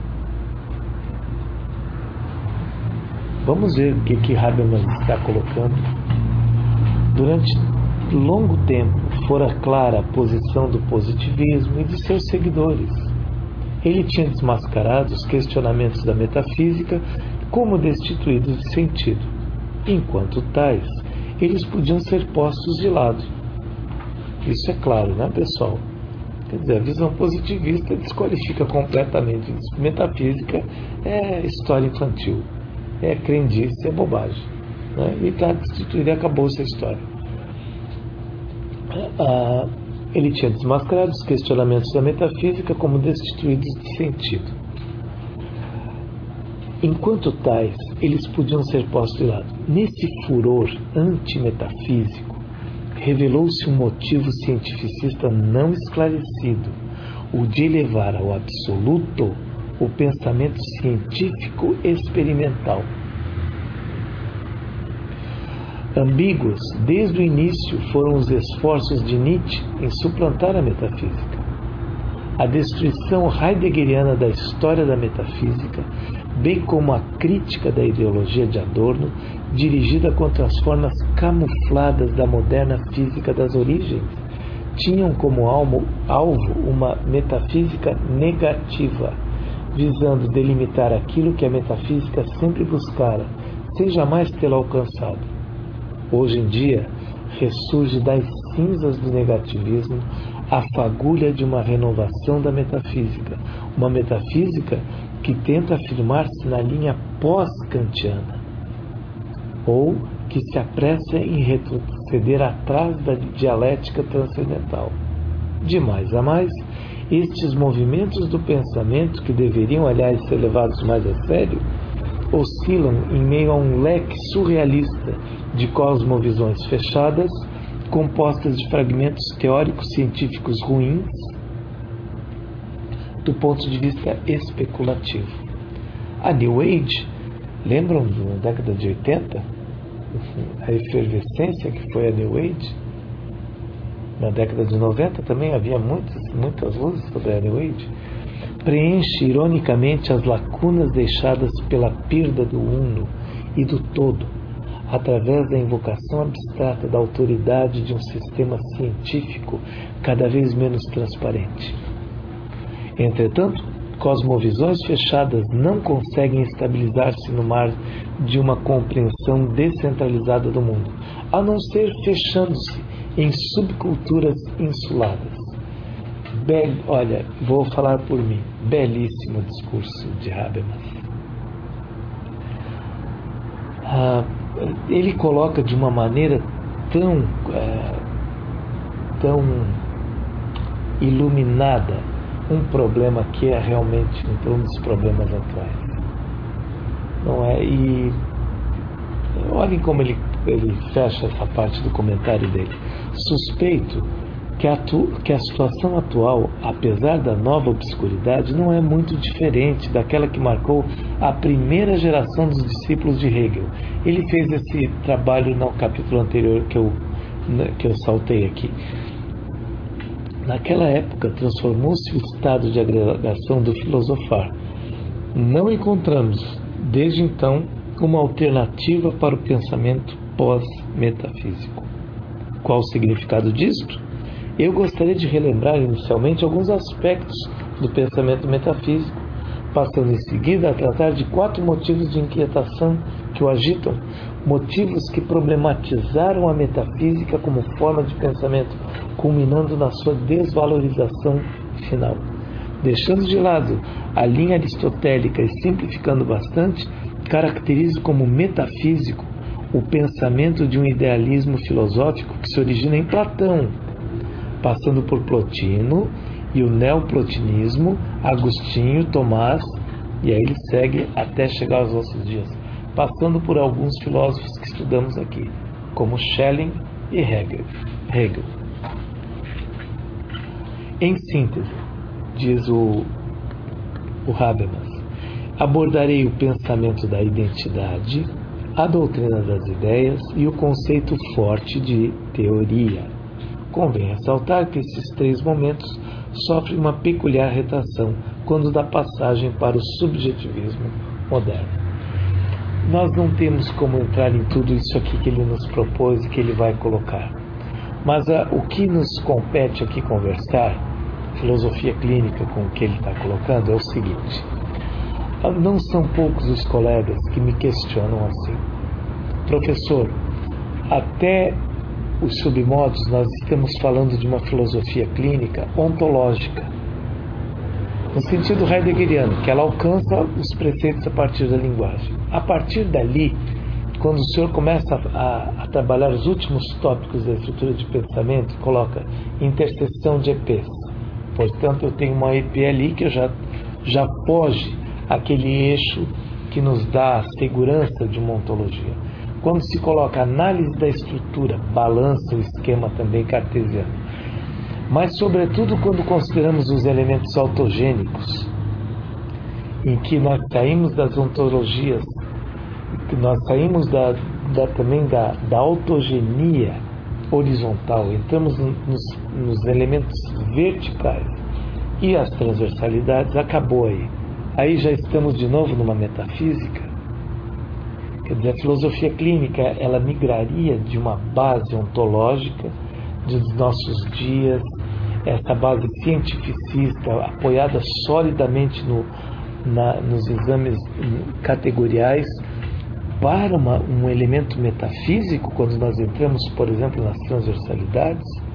Vamos ver o que, que Habermas está colocando. Durante longo tempo fora clara a posição do positivismo e de seus seguidores. Ele tinha desmascarado os questionamentos da metafísica como destituídos de sentido. Enquanto tais, eles podiam ser postos de lado. Isso é claro, né, pessoal? Quer dizer, a visão positivista desqualifica completamente. Metafísica é história infantil. É crendice, é bobagem, né? E está destituído e acabou essa história. Ah, ele tinha desmascarado os questionamentos da metafísica como destituídos de sentido. Enquanto tais, eles podiam ser postos de lado. Nesse furor antimetafísico, revelou-se um motivo cientificista não esclarecido, o de elevar ao absoluto o pensamento científico experimental. Ambíguos, desde o início, foram os esforços de Nietzsche em suplantar a metafísica. A destruição heideggeriana da história da metafísica, bem como a crítica da ideologia de Adorno, dirigida contra as formas camufladas da moderna física das origens, tinham como alvo uma metafísica negativa, visando delimitar aquilo que a metafísica sempre buscara, sem jamais tê-lo alcançado. Hoje em dia, ressurge das cinzas do negativismo a fagulha de uma renovação da metafísica, uma metafísica que tenta afirmar-se na linha pós-kantiana, ou que se apressa em retroceder atrás da dialética transcendental. De mais a mais, estes movimentos do pensamento, que deveriam, aliás, ser levados mais a sério, oscilam em meio a um leque surrealista de cosmovisões fechadas, compostas de fragmentos teóricos científicos ruins, do ponto de vista especulativo. A New Age, lembram da década de oitenta? A efervescência que foi a New Age? Na década de noventa também havia muitas, muitas luzes sobre a New Age. Preenche ironicamente as lacunas deixadas pela perda do uno e do todo, através da invocação abstrata da autoridade de um sistema científico cada vez menos transparente. Entretanto, cosmovisões fechadas não conseguem estabilizar-se no mar de uma compreensão descentralizada do mundo, a não ser fechando-se em subculturas insuladas. Be- Olha, vou falar por mim, belíssimo discurso de Habermas. Ah, ele coloca de uma maneira tão, é, tão iluminada um problema que é realmente um dos problemas atuais. Não é? E olhem como ele, ele fecha essa parte do comentário dele. Suspeito que a, que a situação atual, apesar da nova obscuridade, não é muito diferente daquela que marcou a primeira geração dos discípulos de Hegel. Ele fez esse trabalho no capítulo anterior que eu, que eu saltei aqui. Naquela época, transformou-se o estado de agregação do filosofar. Não encontramos, desde então, uma alternativa para o pensamento pós-metafísico. Qual o significado disto? Eu gostaria de relembrar inicialmente alguns aspectos do pensamento metafísico, passando em seguida a tratar de quatro motivos de inquietação que o agitam, motivos que problematizaram a metafísica como forma de pensamento, culminando na sua desvalorização final. Deixando de lado a linha aristotélica e simplificando bastante, caracterizo como metafísico o pensamento de um idealismo filosófico que se origina em Platão, passando por Plotino e o neoplotinismo, Agostinho, Tomás, e aí ele segue até chegar aos nossos dias, passando por alguns filósofos que estudamos aqui, como Schelling e Hegel. Hegel. Em síntese, diz o, o Habermas, abordarei o pensamento da identidade, a doutrina das ideias e o conceito forte de teoria. Convém ressaltar que esses três momentos sofrem uma peculiar retração quando dá passagem para o subjetivismo moderno. Nós não temos como entrar em tudo isso aqui que ele nos propôs e que ele vai colocar. Mas a, o que nos compete aqui conversar, filosofia clínica com o que ele está colocando, é o seguinte. Não são poucos os colegas que me questionam assim. Professor, até os submodos nós estamos falando de uma filosofia clínica ontológica, no sentido heideggeriano, que ela alcança os preceitos a partir da linguagem. A partir dali, quando o senhor começa a, a trabalhar os últimos tópicos da estrutura de pensamento, coloca interseção de E Ps. Portanto, eu tenho uma E P ali que já, já foge aquele eixo que nos dá a segurança de uma ontologia. Quando se coloca análise da estrutura, balança o esquema também cartesiano. Mas, sobretudo, quando consideramos os elementos autogênicos, em que nós saímos das ontologias, que nós saímos da, da, também da, da autogenia horizontal, entramos nos, nos elementos verticais e as transversalidades, acabou aí. Aí já estamos de novo numa metafísica. Quer dizer, a filosofia clínica, ela migraria de uma base ontológica dos nossos dias, essa base cientificista, apoiada solidamente no, na, nos exames categoriais, para uma, um elemento metafísico, quando nós entramos, por exemplo, nas transversalidades.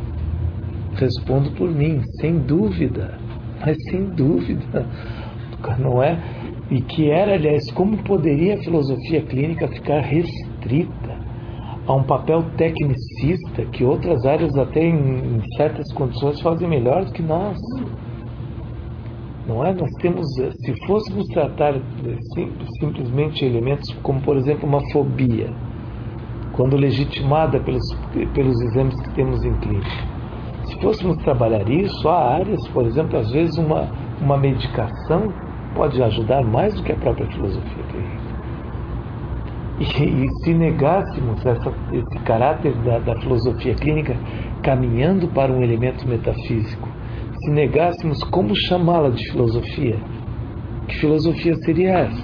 respondo por mim, sem dúvida, mas sem dúvida, não é? E que era, aliás, como poderia a filosofia clínica ficar restrita a um papel tecnicista que outras áreas até em, em certas condições fazem melhor do que nós? Não é? Nós temos, se fôssemos tratar sim, simplesmente elementos como, por exemplo, uma fobia, quando legitimada pelos, pelos exames que temos em clínica, se fôssemos trabalhar isso, há áreas, por exemplo, às vezes uma, uma medicação pode ajudar mais do que a própria filosofia clínica. E, e se negássemos essa, esse caráter da, da filosofia clínica caminhando para um elemento metafísico, se negássemos como chamá-la de filosofia, que filosofia seria essa?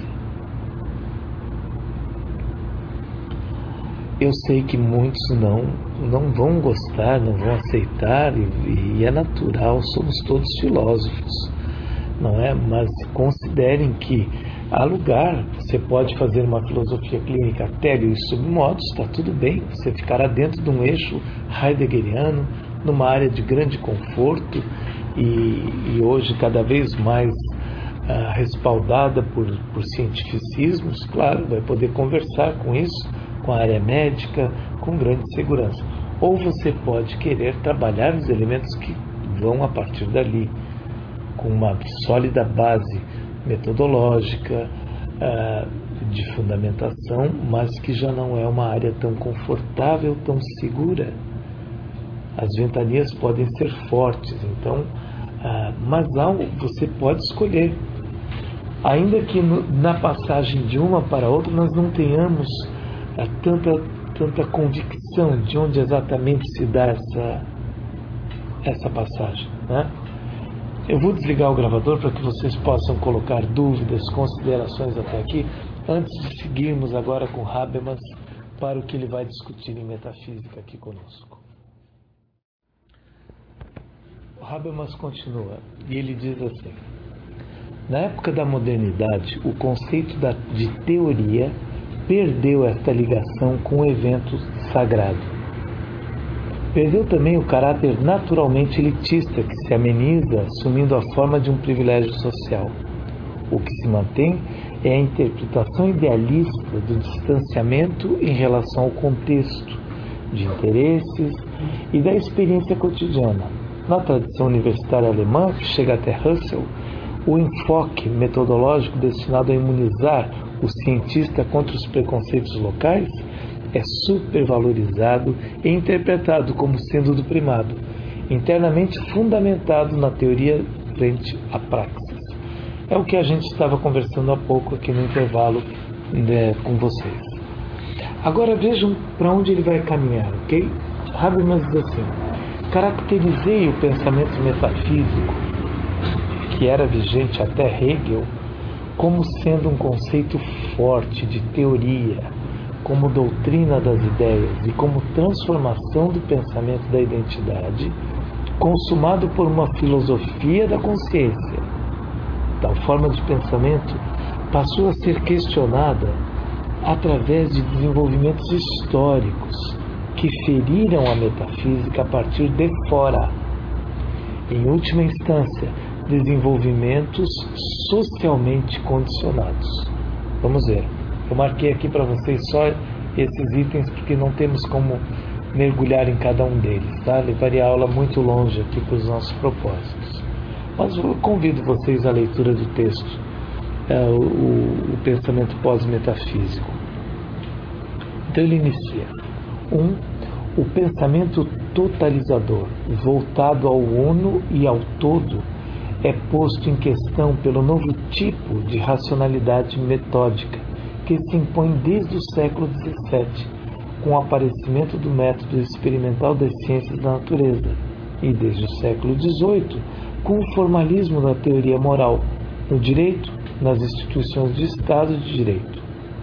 Eu sei que muitos não, não vão gostar, não vão aceitar, e, e é natural, somos todos filósofos, não é? Mas considerem que há lugar, você pode fazer uma filosofia clínica télio e submodos, está tudo bem, você ficará dentro de um eixo heideggeriano, numa área de grande conforto, e, e hoje cada vez mais uh, respaldada por, por cientificismos, claro, vai poder conversar com isso, com a área médica, com grande segurança. Ou você pode querer trabalhar os elementos que vão a partir dali, com uma sólida base metodológica, uh, de fundamentação, mas que já não é uma área tão confortável, tão segura. As ventanias podem ser fortes, então, uh, mas há, você pode escolher. Ainda que no, na passagem de uma para outra nós não tenhamos uh, tanta, tanta convicção de onde exatamente se dá essa, essa passagem, né? Eu vou desligar o gravador para que vocês possam colocar dúvidas, considerações até aqui, antes de seguirmos agora com Habermas para o que ele vai discutir em metafísica aqui conosco. O Habermas continua, e ele diz assim: na época da modernidade, o conceito da, de teoria perdeu esta ligação com o evento sagrado. Perdeu também o caráter naturalmente elitista que se ameniza assumindo a forma de um privilégio social. O que se mantém é a interpretação idealista do distanciamento em relação ao contexto, de interesses e da experiência cotidiana. Na tradição universitária alemã, que chega até Russell, o enfoque metodológico destinado a imunizar o cientista contra os preconceitos locais é supervalorizado e interpretado como sendo do primado, internamente fundamentado na teoria frente à praxis. É o que a gente estava conversando há pouco aqui no intervalo, né, com vocês. Agora vejam para onde ele vai caminhar, ok? Habermas diz assim: caracterizei o pensamento metafísico, que era vigente até Hegel, como sendo um conceito forte de teoria, como doutrina das ideias e como transformação do pensamento da identidade, consumado por uma filosofia da consciência. Tal forma de pensamento passou a ser questionada através de desenvolvimentos históricos que feriram a metafísica a partir de fora. Em última instância, desenvolvimentos socialmente condicionados. Vamos ver. Eu marquei aqui para vocês só esses itens porque não temos como mergulhar em cada um deles, tá? Levaria a aula muito longe aqui para os nossos propósitos. Mas eu convido vocês à leitura do texto, é, o, o pensamento pós-metafísico. Então ele inicia. Um, o pensamento totalizador, voltado ao uno e ao todo, é posto em questão pelo novo tipo de racionalidade metódica que se impõe desde o século dezessete, com o aparecimento do método experimental das ciências da natureza, e desde o século dezoito, com o formalismo da teoria moral, no direito, nas instituições de Estado e de direito.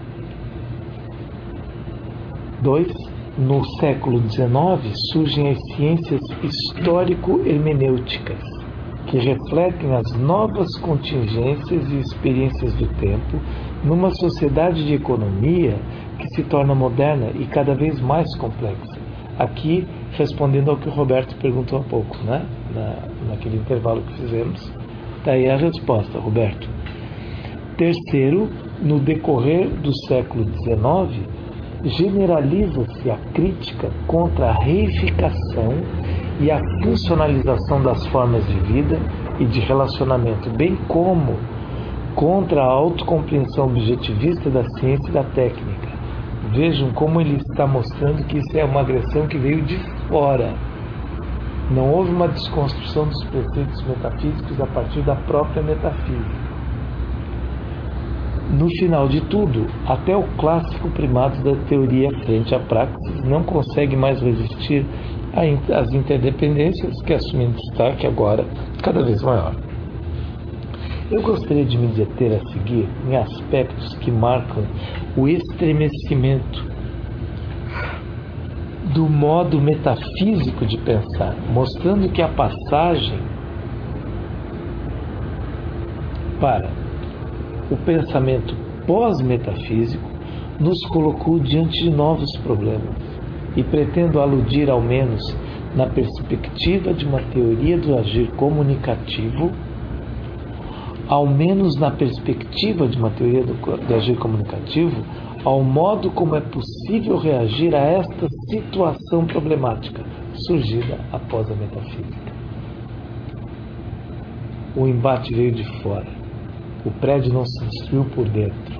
dois. No século dezenove surgem as ciências histórico-hermenêuticas, que refletem as novas contingências e experiências do tempo numa sociedade de economia que se torna moderna e cada vez mais complexa. Aqui respondendo ao que o Roberto perguntou há pouco, né? Na, naquele intervalo que fizemos. Daí a resposta, Roberto. Terceiro, no decorrer do século dezenove, generaliza-se a crítica contra a reificação e a funcionalização das formas de vida e de relacionamento, bem como contra a autocompreensão objetivista da ciência e da técnica. Vejam como ele está mostrando que isso é uma agressão que veio de fora. Não houve uma desconstrução dos preceitos metafísicos a partir da própria metafísica. No final de tudo, até o clássico primado da teoria frente à praxis não consegue mais resistir às interdependências que assumem destaque agora cada vez maior. Eu gostaria de me deter a seguir em aspectos que marcam o estremecimento do modo metafísico de pensar, mostrando que a passagem para o pensamento pós-metafísico nos colocou diante de novos problemas, e pretendo aludir ao menos na perspectiva de uma teoria do agir comunicativo, ao menos na perspectiva de uma teoria do, do agir comunicativo, ao modo como é possível reagir a esta situação problemática surgida após a metafísica. O embate veio de fora. O prédio não se destruiu por dentro.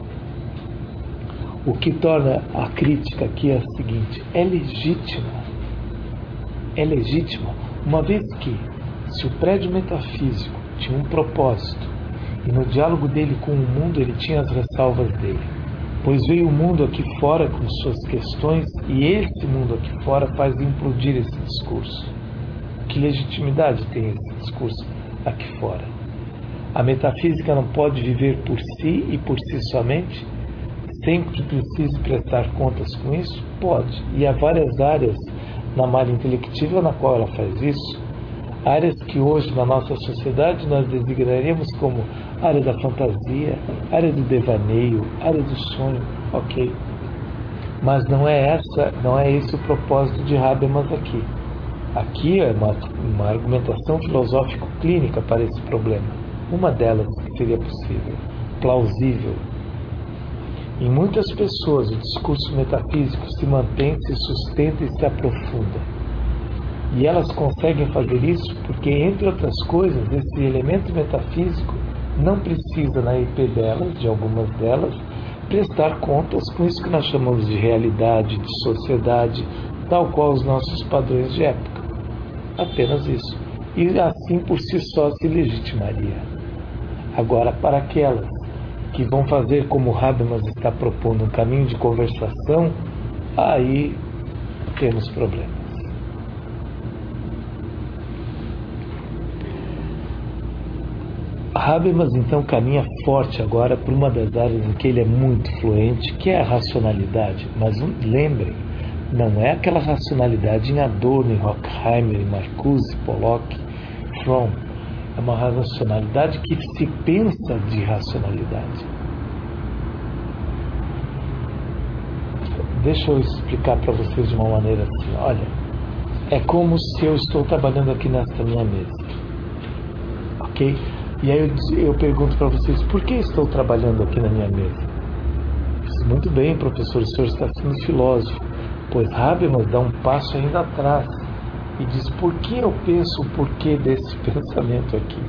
O que torna a crítica aqui é a seguinte: é legítima. É legítima, uma vez que, se o prédio metafísico tinha um propósito, e no diálogo dele com o mundo ele tinha as ressalvas dele, pois veio o mundo aqui fora com suas questões, e esse mundo aqui fora faz implodir esse discurso. Que legitimidade tem esse discurso aqui fora? A metafísica não pode viver por si e por si somente, sem que precise prestar contas com isso? Pode. E há várias áreas na malha intelectiva na qual ela faz isso. Áreas que hoje na nossa sociedade nós designaríamos como área da fantasia, área do devaneio, área do sonho, ok. Mas não é essa, não é esse o propósito de Habermas aqui. Aqui é uma, uma argumentação filosófico-clínica para esse problema. Uma delas que seria possível, plausível. Em muitas pessoas o discurso metafísico se mantém, se sustenta e se aprofunda. E elas conseguem fazer isso porque, entre outras coisas, esse elemento metafísico não precisa, na I P delas, de algumas delas, prestar contas com isso que nós chamamos de realidade, de sociedade, tal qual os nossos padrões de época. Apenas isso. E assim por si só se legitimaria. Agora, para aquelas que vão fazer como Habermas está propondo, um caminho de conversação, aí temos problemas. Habermas então caminha forte agora por uma das áreas em que ele é muito fluente, que é a racionalidade. Mas lembrem, não é aquela racionalidade em Adorno, em Horkheimer, em Marcuse, Pollock, Fromm. É uma racionalidade que se pensa de racionalidade. Deixa eu explicar para vocês de uma maneira assim. Olha, é como se eu estou trabalhando aqui nesta minha mesa, ok? E aí eu, eu pergunto para vocês, por que estou trabalhando aqui na minha mesa? Muito bem, professor, o senhor está sendo filósofo. Pois Habermas dá um passo ainda atrás e diz, por que eu penso o porquê desse pensamento aqui?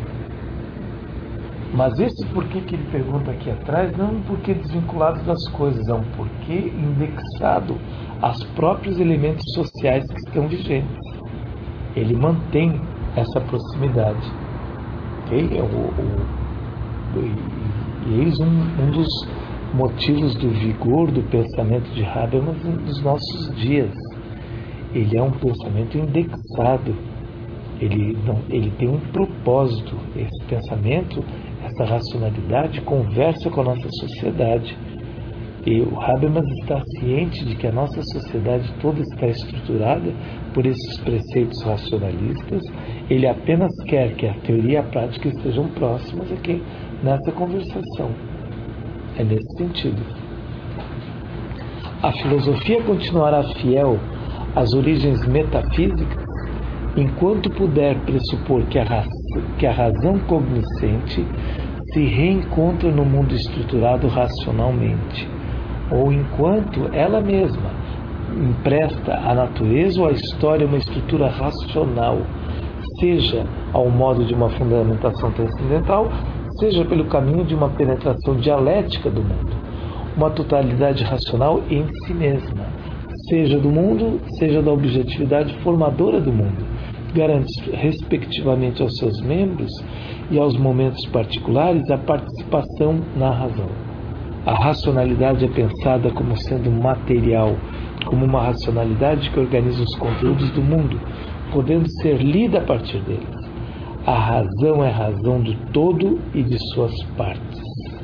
Mas esse porquê que ele pergunta aqui atrás não é um porquê desvinculado das coisas, é um porquê indexado aos próprios elementos sociais que estão vigentes. Ele mantém essa proximidade. Okay? É o, o, o, e eis um, um dos motivos do vigor do pensamento de Habermas nos nossos dias. Ele é um pensamento indexado, ele, não, ele tem um propósito. Esse pensamento, essa racionalidade conversa com a nossa sociedade. E o Habermas está ciente de que a nossa sociedade toda está estruturada por esses preceitos racionalistas. Ele apenas quer que a teoria e a prática estejam próximas aqui nessa conversação. É nesse sentido. A filosofia continuará fiel as origens metafísicas, enquanto puder pressupor que a, raz, que a razão cognoscente se reencontra no mundo estruturado racionalmente, ou enquanto ela mesma empresta à natureza ou à história uma estrutura racional, seja ao modo de uma fundamentação transcendental, seja pelo caminho de uma penetração dialética do mundo, uma totalidade racional em si mesma, seja do mundo, seja da objetividade formadora do mundo, garante respectivamente aos seus membros e aos momentos particulares a participação na razão. A racionalidade é pensada como sendo material, como uma racionalidade que organiza os conteúdos do mundo, podendo ser lida a partir deles. A razão é razão do todo e de suas partes.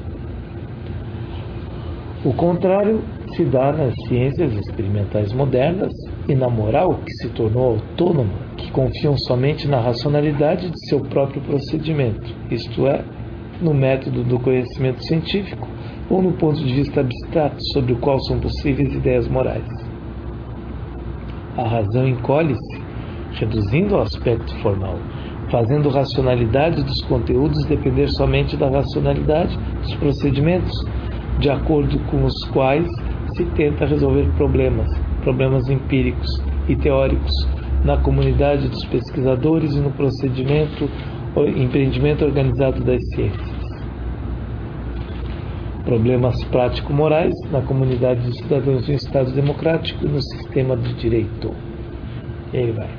O contrário se dá nas ciências experimentais modernas e na moral que se tornou autônoma, que confiam somente na racionalidade de seu próprio procedimento, isto é, no método do conhecimento científico ou no ponto de vista abstrato sobre o qual são possíveis ideias morais. A razão encolhe-se, reduzindo ao aspecto formal, fazendo a racionalidade dos conteúdos depender somente da racionalidade dos procedimentos, de acordo com os quais se tenta resolver problemas, problemas empíricos e teóricos, na comunidade dos pesquisadores e no procedimento, empreendimento organizado das ciências. Problemas prático-morais na comunidade de cidadãos de um Estado democrático e no sistema de direito. E aí vai.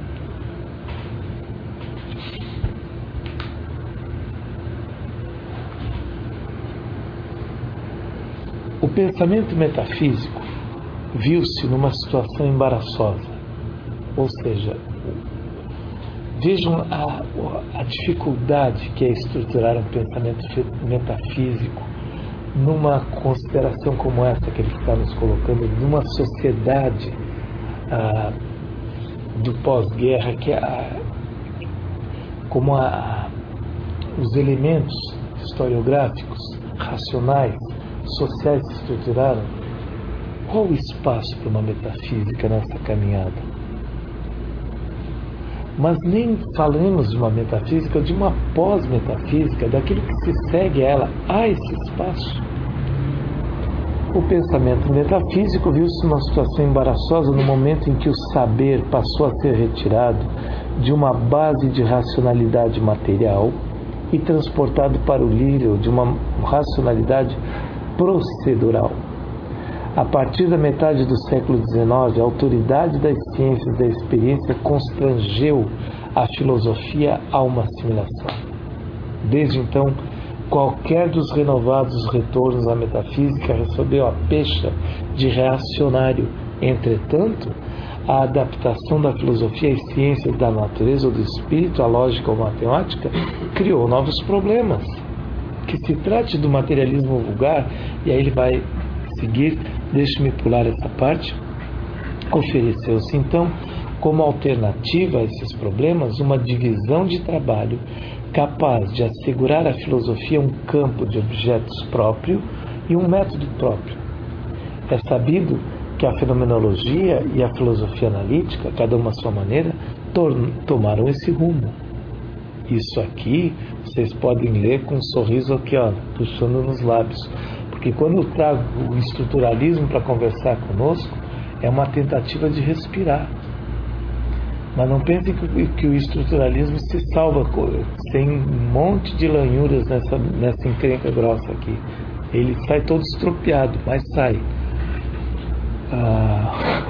O pensamento metafísico viu-se numa situação embaraçosa, ou seja, vejam a, a dificuldade que é estruturar um pensamento metafísico numa consideração como essa que ele está nos colocando, numa sociedade ah, do pós-guerra, que a, como a, os elementos historiográficos, racionais, sociais se estruturaram. Qual o espaço para uma metafísica nessa caminhada? Mas nem falamos de uma metafísica ou de uma pós-metafísica, daquilo que se segue a ela. Há esse espaço? O pensamento metafísico viu-se numa situação embaraçosa no momento em que o saber passou a ser retirado de uma base de racionalidade material e transportado para o nível de uma racionalidade procedural. A partir da metade do século dezenove, a autoridade das ciências da experiência constrangeu a filosofia a uma assimilação. Desde então, qualquer dos renovados retornos à metafísica recebeu a pecha de reacionário. Entretanto, a adaptação da filosofia às ciências da natureza ou do espírito, à lógica ou matemática, criou novos problemas. Que se trate do materialismo vulgar, e aí ele vai seguir, deixe-me pular essa parte, ofereceu-se então, como alternativa a esses problemas, uma divisão de trabalho capaz de assegurar à filosofia um campo de objetos próprio e um método próprio. É sabido que a fenomenologia e a filosofia analítica, cada uma à sua maneira, tomaram esse rumo. Isso aqui vocês podem ler com um sorriso aqui, ó, puxando nos lábios. Porque quando eu trago o estruturalismo para conversar conosco, é uma tentativa de respirar. Mas não pensem que, que o estruturalismo se salva sem um monte de lanhuras nessa, nessa encrenca grossa aqui. Ele sai todo estropiado, mas sai. Ah,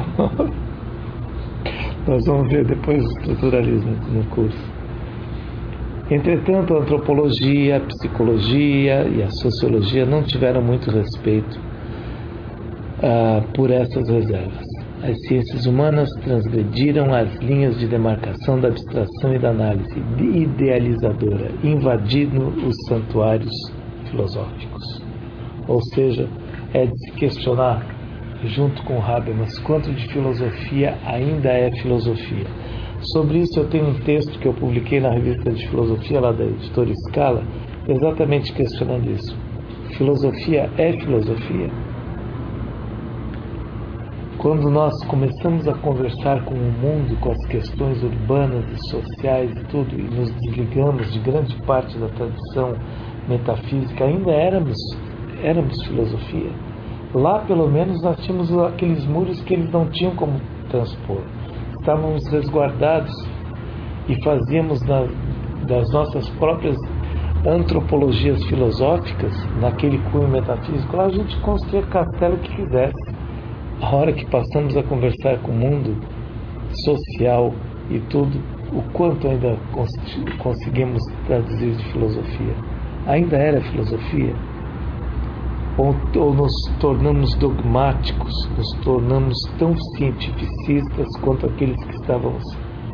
nós vamos ver depois o estruturalismo no curso. Entretanto, a antropologia, a psicologia e a sociologia não tiveram muito respeito ah, por essas reservas. As ciências humanas transgrediram as linhas de demarcação da abstração e da análise idealizadora, invadindo os santuários filosóficos. Ou seja, é de se questionar, junto com Habermas, quanto de filosofia ainda é filosofia. Sobre isso eu tenho um texto que eu publiquei na revista de filosofia, lá da editora Scala, exatamente questionando isso. Filosofia é filosofia? Quando nós começamos a conversar com o mundo, com as questões urbanas e sociais e tudo, e nos desligamos de grande parte da tradição metafísica, ainda éramos, éramos filosofia. Lá, pelo menos, nós tínhamos aqueles muros que eles não tinham como transpor. Estávamos resguardados e fazíamos na, das nossas próprias antropologias filosóficas, naquele cunho metafísico, lá a gente construía castelo que quisesse. A hora que passamos a conversar com o mundo social e tudo, o quanto ainda cons- conseguimos traduzir de filosofia? Ainda era filosofia? Ou, ou nos tornamos dogmáticos, nos tornamos tão cientificistas quanto aqueles que estávamos?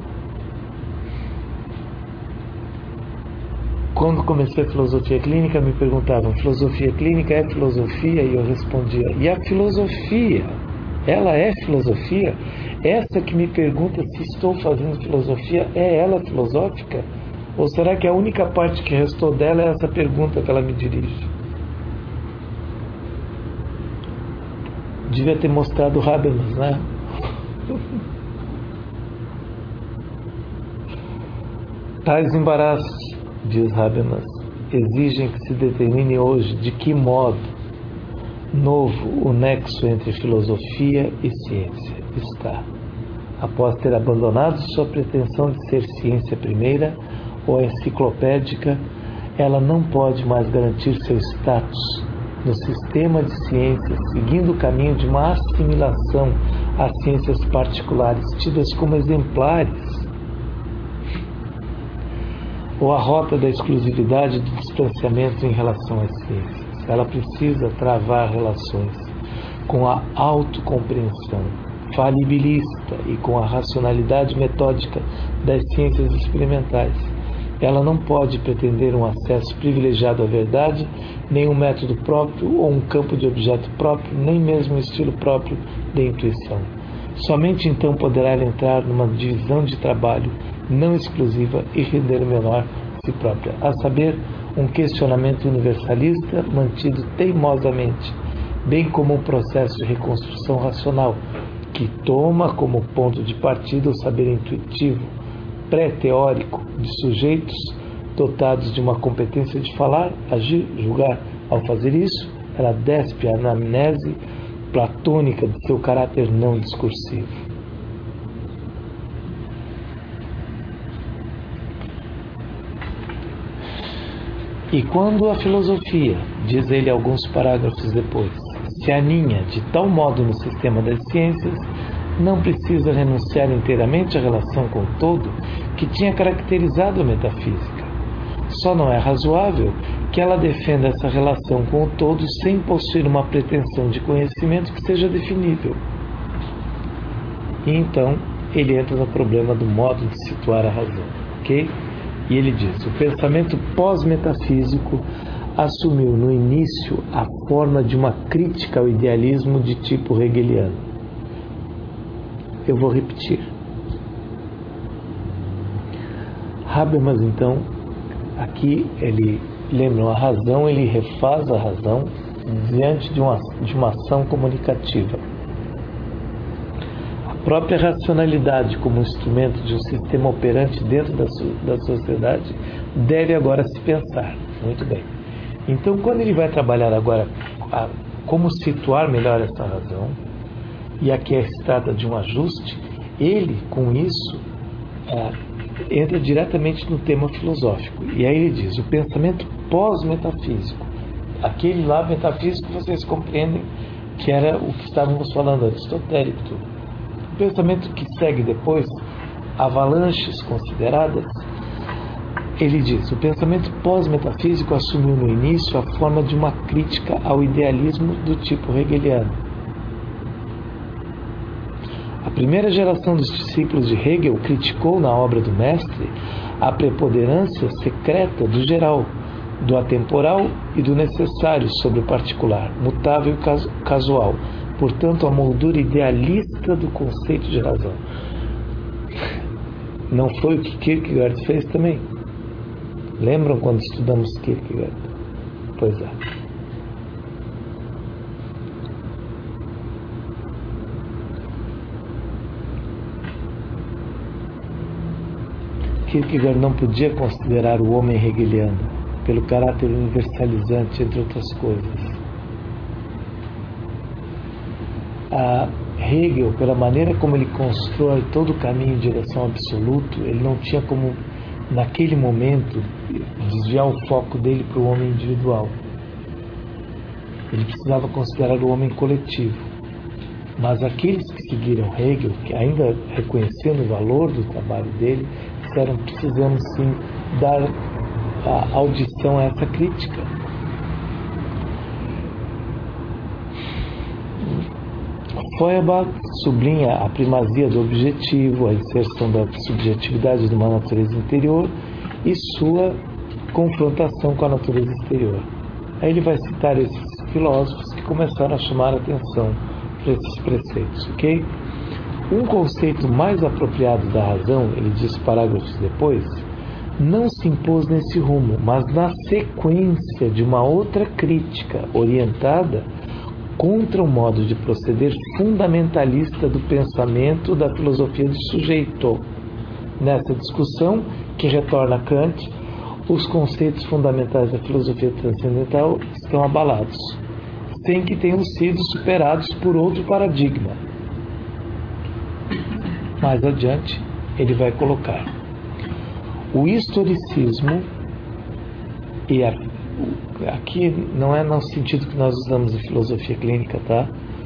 Quando comecei a filosofia clínica, me perguntavam, filosofia clínica é filosofia? E eu respondia, e a filosofia, ela é filosofia? Essa que me pergunta se estou fazendo filosofia, é ela filosófica? Ou será que a única parte que restou dela é essa pergunta que ela me dirige? Devia ter mostrado Habermas, né? Tais embaraços, diz Habermas, exigem que se determine hoje de que modo novo o nexo entre filosofia e ciência está. Após ter abandonado sua pretensão de ser ciência primeira ou enciclopédica, ela não pode mais garantir seu status no sistema de ciências, seguindo o caminho de uma assimilação às ciências particulares, tidas como exemplares, ou a rota da exclusividade e do distanciamento em relação às ciências. Ela precisa travar relações com a autocompreensão falibilista e com a racionalidade metódica das ciências experimentais. Ela não pode pretender um acesso privilegiado à verdade, nem um método próprio ou um campo de objeto próprio, nem mesmo um estilo próprio de intuição. Somente então poderá ela entrar numa divisão de trabalho não exclusiva e render o menor si própria, a saber, um questionamento universalista mantido teimosamente, bem como um processo de reconstrução racional, que toma como ponto de partida o saber intuitivo, pré-teórico de sujeitos dotados de uma competência de falar, agir, julgar. Ao fazer isso, ela despe a anamnese platônica de seu caráter não discursivo. E quando a filosofia, diz ele alguns parágrafos depois, se aninha de tal modo no sistema das ciências, não precisa renunciar inteiramente à relação com o todo que tinha caracterizado a metafísica. Só não é razoável que ela defenda essa relação com o todo sem possuir uma pretensão de conhecimento que seja definível. E então ele entra no problema do modo de situar a razão, ok? E ele diz, o pensamento pós-metafísico assumiu no início a forma de uma crítica ao idealismo de tipo hegeliano. Eu vou repetir. Habermas, então, aqui ele lembra a razão, ele refaz a razão diante de uma, de uma ação comunicativa. A própria racionalidade como instrumento de um sistema operante dentro da, da sociedade deve agora se pensar. Muito bem. Então, quando ele vai trabalhar agora a, como situar melhor essa razão, e aqui se trata de um ajuste, ele, com isso, é, entra diretamente no tema filosófico. E aí ele diz, o pensamento pós-metafísico. Aquele lá metafísico, vocês compreendem que era o que estávamos falando, aristotélico. Tudo. O pensamento que segue depois, avalanches consideradas, ele diz, o pensamento pós-metafísico assumiu no início a forma de uma crítica ao idealismo do tipo hegeliano. A primeira geração dos discípulos de Hegel criticou na obra do mestre a preponderância secreta do geral, do atemporal e do necessário sobre o particular, mutável e casual, portanto a moldura idealista do conceito de razão. Não foi o que Kierkegaard fez também? Lembram quando estudamos Kierkegaard? Pois é. Kierkegaard não podia considerar o homem hegeliano, pelo caráter universalizante, entre outras coisas. A Hegel, pela maneira como ele constrói todo o caminho em direção ao absoluto, ele não tinha como, naquele momento, desviar o foco dele para o homem individual. Ele precisava considerar o homem coletivo. Mas aqueles que seguiram Hegel, que ainda reconhecendo o valor do trabalho dele, disseram que precisamos sim dar a audição a essa crítica. Feuerbach sublinha a primazia do objetivo, a inserção da subjetividade numa natureza interior e sua confrontação com a natureza exterior. Aí ele vai citar esses filósofos que começaram a chamar a atenção para esses preceitos, ok? Um conceito mais apropriado da razão, ele diz parágrafos depois, não se impôs nesse rumo, mas na sequência de uma outra crítica orientada contra o modo de proceder fundamentalista do pensamento da filosofia do sujeito. Nessa discussão, que retorna a Kant, os conceitos fundamentais da filosofia transcendental estão abalados, sem que tenham sido superados por outro paradigma. Mais adiante, ele vai colocar o historicismo, e a, aqui não é no sentido que nós usamos em filosofia clínica, tá?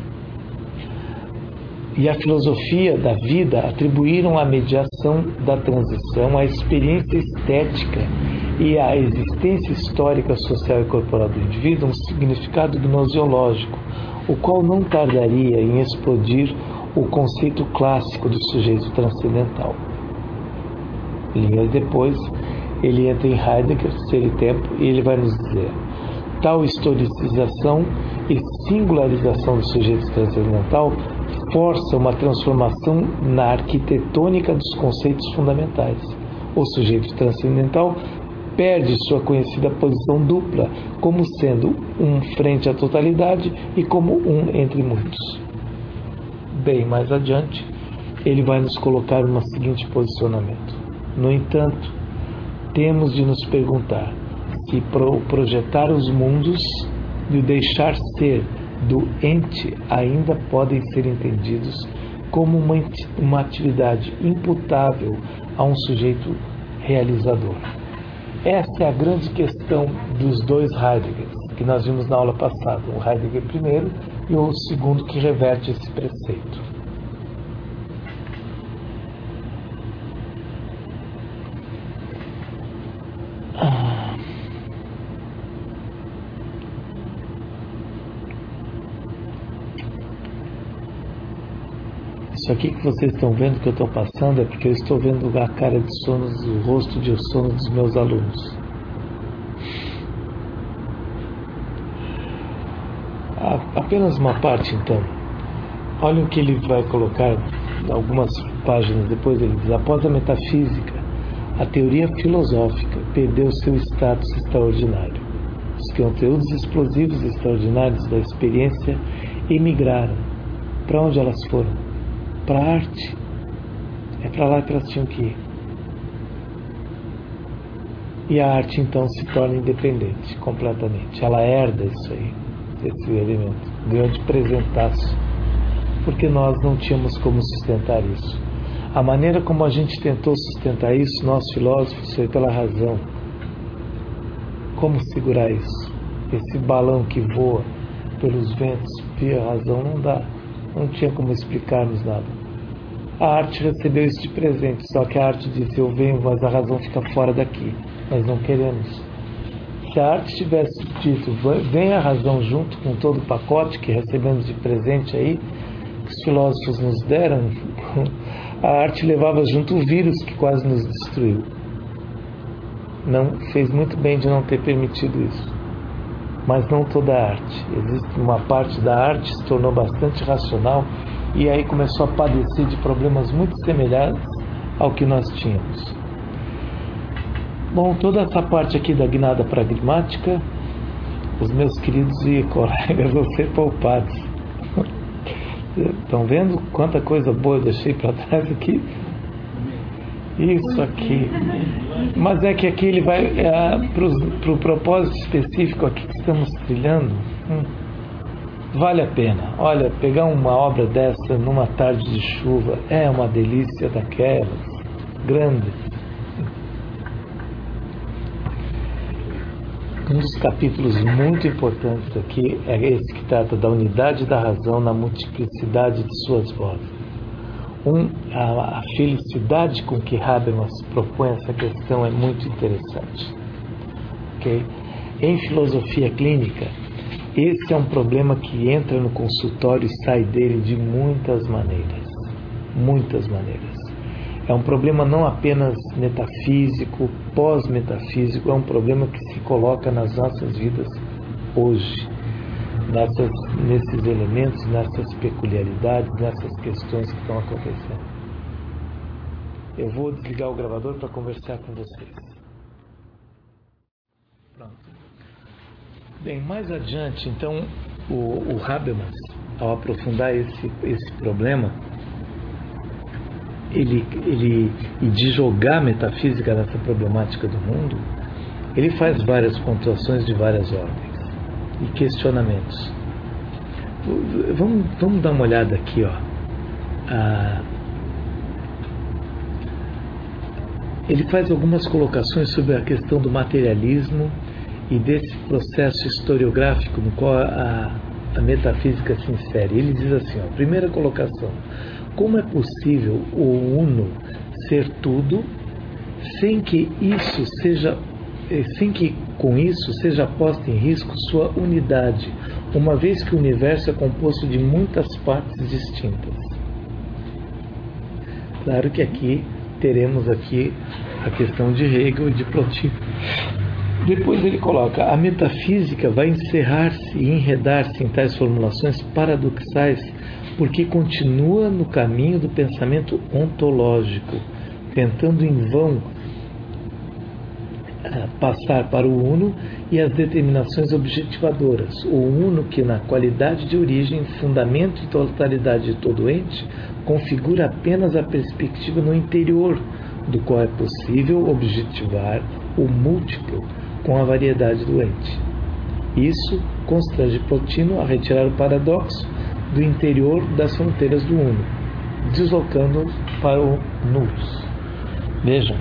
E a filosofia da vida atribuíram a mediação da transição, a experiência estética e a existência histórica, social e corporal do indivíduo um significado gnoseológico, o qual não tardaria em explodir o conceito clássico do sujeito transcendental. Linhas depois, ele entra em Heidegger, Ser e Tempo, e ele vai nos dizer: tal historicização e singularização do sujeito transcendental força uma transformação na arquitetônica dos conceitos fundamentais. O sujeito transcendental perde sua conhecida posição dupla, como sendo um frente à totalidade e como um entre muitos. Bem mais adiante, ele vai nos colocar no seguinte posicionamento: no entanto, temos de nos perguntar se pro projetar os mundos e o deixar ser do ente ainda podem ser entendidos como uma, uma atividade imputável a um sujeito realizador. Essa é a grande questão dos dois Heideggers, que nós vimos na aula passada, o Heidegger primeiro e o segundo que reverte esse preceito. Isso aqui que vocês estão vendo que eu estou passando é porque eu estou vendo a cara de sono, o rosto de sono dos meus alunos. Apenas uma parte, então. Olha o que ele vai colocar algumas páginas depois. Ele diz: após a metafísica, a teoria filosófica perdeu seu status extraordinário. Os conteúdos explosivos extraordinários da experiência emigraram. Para onde elas foram? Para a arte. É para lá que elas tinham que ir. E a arte então se torna independente completamente. Ela herda isso aí, esse elemento. Ganhou de presentaço, porque nós não tínhamos como sustentar isso. A maneira como a gente tentou sustentar isso, nós filósofos, foi pela razão. Como segurar isso? Esse balão que voa pelos ventos via razão não dá. Não tinha como explicarmos nada. A arte recebeu isso de presente, só que a arte disse: eu venho, mas a razão fica fora daqui. Nós não queremos. Se a arte tivesse dito: vem a razão junto com todo o pacote que recebemos de presente aí, que os filósofos nos deram, a arte levava junto o vírus que quase nos destruiu. Não fez muito bem de não ter permitido isso. Mas não toda a arte. Existe uma parte da arte que se tornou bastante racional e aí começou a padecer de problemas muito semelhantes ao que nós tínhamos. Bom, toda essa parte aqui da guinada pragmática, os meus queridos e colegas vão ser poupados. Estão vendo quanta coisa boa eu deixei para trás aqui? Isso aqui. Mas é que aqui ele vai é, para o pro propósito específico aqui que estamos trilhando. Hum, vale a pena. Olha, pegar uma obra dessa numa tarde de chuva é uma delícia daquelas grandes. Um dos capítulos muito importantes aqui é esse que trata da unidade da razão na multiplicidade de suas vozes. Um, a, a felicidade com que Habermas propõe essa questão é muito interessante. Okay? Em filosofia clínica, esse é um problema que entra no consultório e sai dele de muitas maneiras. Muitas maneiras. É um problema não apenas metafísico, pós-metafísico, é um problema que se coloca nas nossas vidas hoje, nessas, nesses elementos, nessas peculiaridades, nessas questões que estão acontecendo. Eu vou desligar o gravador para conversar com vocês. Pronto. Bem, mais adiante, então, o, o Habermas, ao aprofundar esse, esse problema, Ele, ele, e de jogar a metafísica nessa problemática do mundo, ele faz várias pontuações de várias ordens e questionamentos. Vamos, vamos dar uma olhada aqui, ó. Ah, ele faz algumas colocações sobre a questão do materialismo e desse processo historiográfico no qual a, a metafísica se insere. Ele diz assim, ó, primeira colocação: como é possível o uno ser tudo sem que isso seja, sem que com isso seja posta em risco sua unidade, uma vez que o universo é composto de muitas partes distintas? Claro que aqui teremos aqui a questão de Hegel e de Plotino. Depois ele coloca: a metafísica vai encerrar-se e enredar-se em tais formulações paradoxais porque continua no caminho do pensamento ontológico, tentando em vão passar para o uno e as determinações objetivadoras. O uno que, na qualidade de origem, fundamento e totalidade de todo ente, configura apenas a perspectiva no interior, do qual é possível objetivar o múltiplo com a variedade do ente. Isso constrange Plotino a retirar o paradoxo do interior das fronteiras do uno, deslocando para o nulus. Vejam,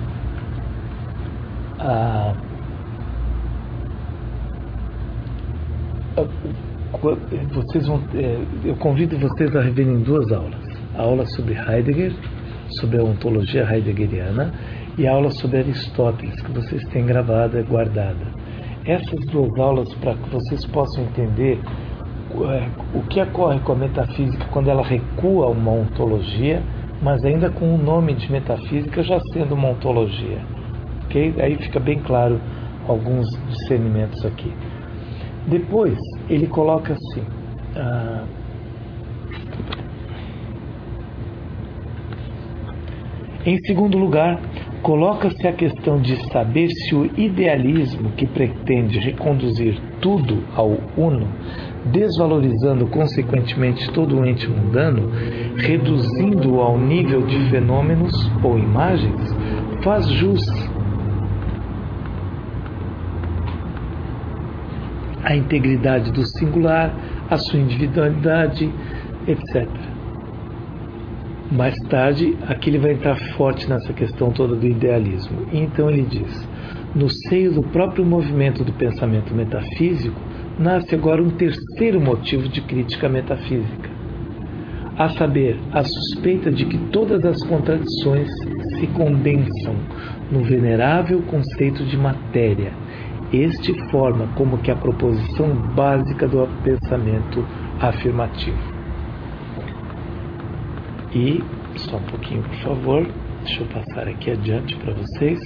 ah, vocês vão, eu convido vocês a reverem duas aulas: a aula sobre Heidegger, sobre a ontologia heideggeriana, e a aula sobre Aristóteles, que vocês têm gravada e guardada. Essas duas aulas, para que vocês possam entender o que ocorre com a metafísica quando ela recua uma ontologia, mas ainda com o nome de metafísica já sendo uma ontologia. Okay? Aí fica bem claro alguns discernimentos aqui. Depois, ele coloca assim: ah, em segundo lugar, coloca-se a questão de saber se o idealismo que pretende reconduzir tudo ao uno, desvalorizando consequentemente todo o ente mundano, reduzindo-o ao nível de fenômenos ou imagens, faz jus à integridade do singular, à sua individualidade, etcétera. Mais tarde, aqui ele vai entrar forte nessa questão toda do idealismo. E então ele diz: no seio do próprio movimento do pensamento metafísico, nasce agora um terceiro motivo de crítica metafísica, a saber, a suspeita de que todas as contradições se condensam no venerável conceito de matéria. Este forma como que a proposição básica do pensamento afirmativo. E, só um pouquinho, por favor, deixa eu passar aqui adiante para vocês.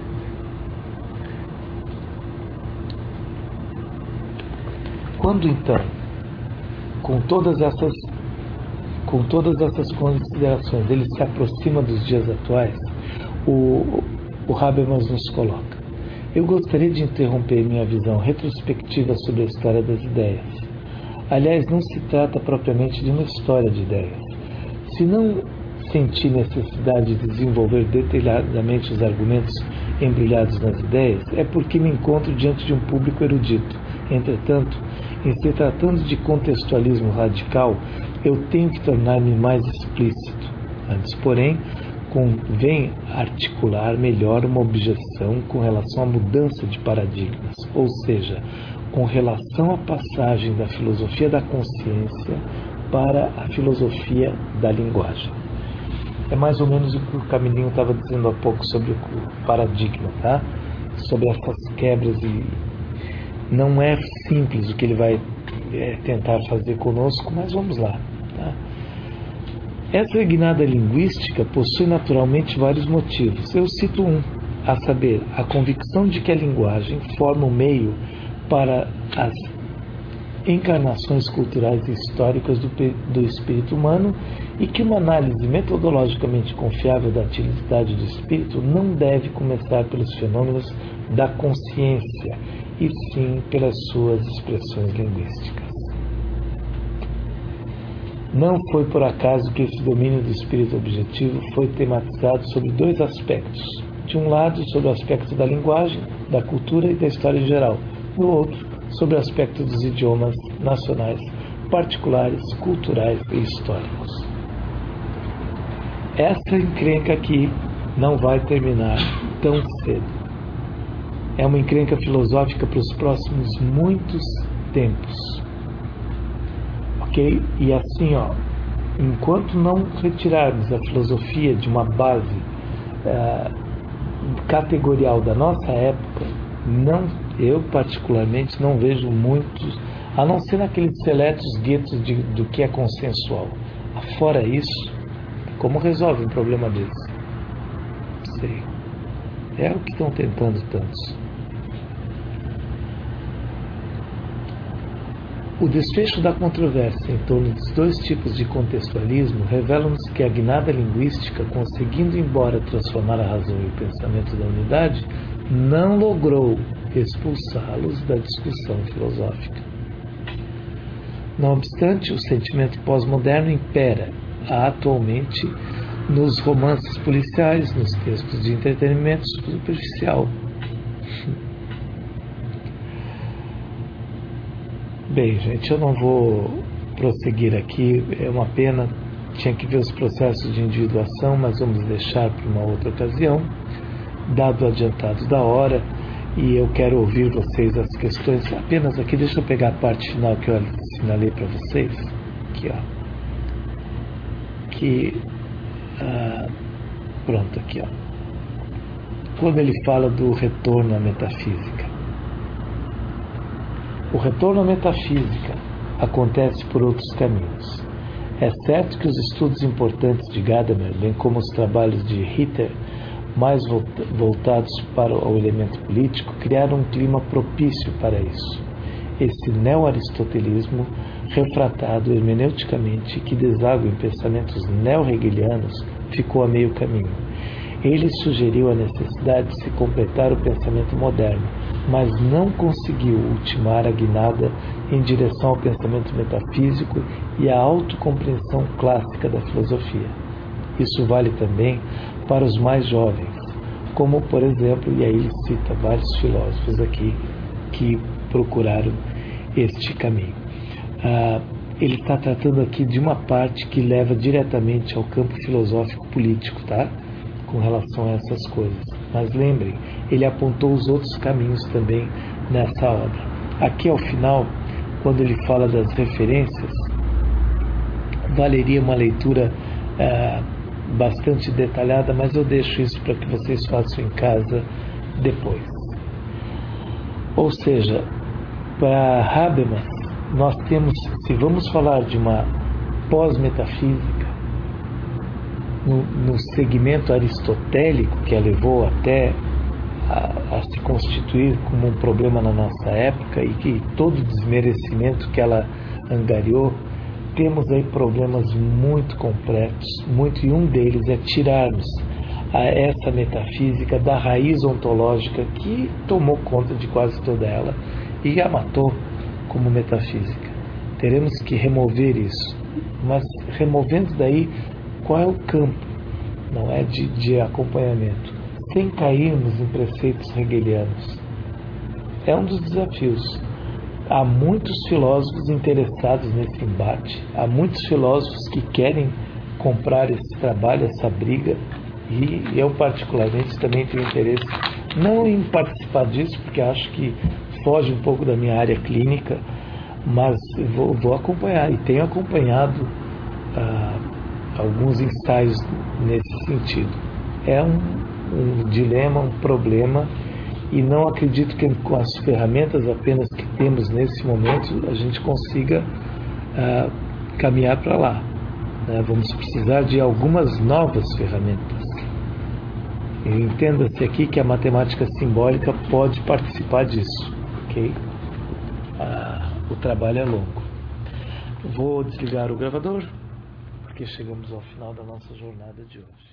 Quando então, com todas essas, com todas essas considerações, ele se aproxima dos dias atuais, o, o Habermas nos coloca: eu gostaria de interromper minha visão retrospectiva sobre a história das ideias. Aliás, não se trata propriamente de uma história de ideias, senão, senti necessidade de desenvolver detalhadamente os argumentos embrulhados nas ideias, é porque me encontro diante de um público erudito. Entretanto, em se tratando de contextualismo radical, eu tenho que tornar-me mais explícito. Antes, porém, convém articular melhor uma objeção com relação à mudança de paradigmas, ou seja, com relação à passagem da filosofia da consciência para a filosofia da linguagem. É mais ou menos o que o Camilinho estava dizendo há pouco sobre o paradigma, tá? Sobre essas quebras, e não é simples o que ele vai é, tentar fazer conosco, mas vamos lá, tá? Essa guinada linguística possui naturalmente vários motivos. Eu cito um, a saber, a convicção de que a linguagem forma o meio para as encarnações culturais e históricas do, do espírito humano, e que uma análise metodologicamente confiável da atividade do espírito não deve começar pelos fenômenos da consciência, e sim pelas suas expressões linguísticas. Não foi por acaso que esse domínio do espírito objetivo foi tematizado sobre dois aspectos. De um lado, sobre o aspecto da linguagem, da cultura e da história em geral. Do outro, sobre o aspecto dos idiomas nacionais, particulares, culturais e históricos. Essa encrenca aqui não vai terminar tão cedo. É uma encrenca filosófica para os próximos muitos tempos. Ok? E assim, ó, enquanto não retirarmos a filosofia de uma base uh, categorial da nossa época, não, eu particularmente não vejo muitos, a não ser naqueles seletos guetos de, do que é consensual. Fora isso, como resolve um problema desse? Não sei. É o que estão tentando tantos. O desfecho da controvérsia em torno dos dois tipos de contextualismo revela-nos que a guinada linguística, conseguindo embora transformar a razão e o pensamento da unidade, não logrou expulsá-los da discussão filosófica. Não obstante, o sentimento pós-moderno impera atualmente nos romances policiais, nos textos de entretenimento superficial. Bem, gente, eu não vou prosseguir aqui, é uma pena, tinha que ver os processos de individuação, mas vamos deixar para uma outra ocasião, dado o adiantado da hora, e eu quero ouvir vocês as questões, apenas aqui, deixa eu pegar a parte final que eu assinalei para vocês, aqui ó, que, ah, pronto, aqui ó, quando ele fala do retorno à metafísica. O retorno à metafísica acontece por outros caminhos. É certo que os estudos importantes de Gadamer, bem como os trabalhos de Ritter, mais voltados para o elemento político, criaram um clima propício para isso. Esse neo-aristotelismo, refratado hermeneuticamente, que deságua em pensamentos neo-hegelianos, ficou a meio caminho. Ele sugeriu a necessidade de se completar o pensamento moderno, mas não conseguiu ultimar a guinada em direção ao pensamento metafísico e à autocompreensão clássica da filosofia. Isso vale também para os mais jovens, como, por exemplo, e aí ele cita vários filósofos aqui que procuraram este caminho. Ah, ele está tratando aqui de uma parte que leva diretamente ao campo filosófico político, tá? Com relação a essas coisas. Mas lembrem, ele apontou os outros caminhos também nessa obra. Aqui ao final, quando ele fala das referências, valeria uma leitura ah, bastante detalhada, mas eu deixo isso para que vocês façam em casa depois. Ou seja, para Habermas, nós temos, se vamos falar de uma pós-metafísica, no, no segmento aristotélico que a levou até a, a se constituir como um problema na nossa época, e que todo o desmerecimento que ela angariou, temos aí problemas muito complexos, muito, e um deles é tirarmos a essa metafísica da raiz ontológica que tomou conta de quase toda ela e a matou como metafísica. Teremos que remover isso, mas removendo daí qual é o campo, não é, de, de acompanhamento, sem cairmos em preceitos hegelianos. É um dos desafios. Há muitos filósofos interessados nesse embate, há muitos filósofos que querem comprar esse trabalho, essa briga, e eu particularmente também tenho interesse não em participar disso, porque acho que foge um pouco da minha área clínica, mas vou, vou acompanhar e tenho acompanhado ah, alguns ensaios nesse sentido. É um, um dilema, um problema, e não acredito que com as ferramentas apenas que temos nesse momento a gente consiga ah, caminhar para lá. Né? Vamos precisar de algumas novas ferramentas. Entenda-se aqui que a matemática simbólica pode participar disso, ok? Ah, o trabalho é longo. Vou desligar o gravador, porque chegamos ao final da nossa jornada de hoje.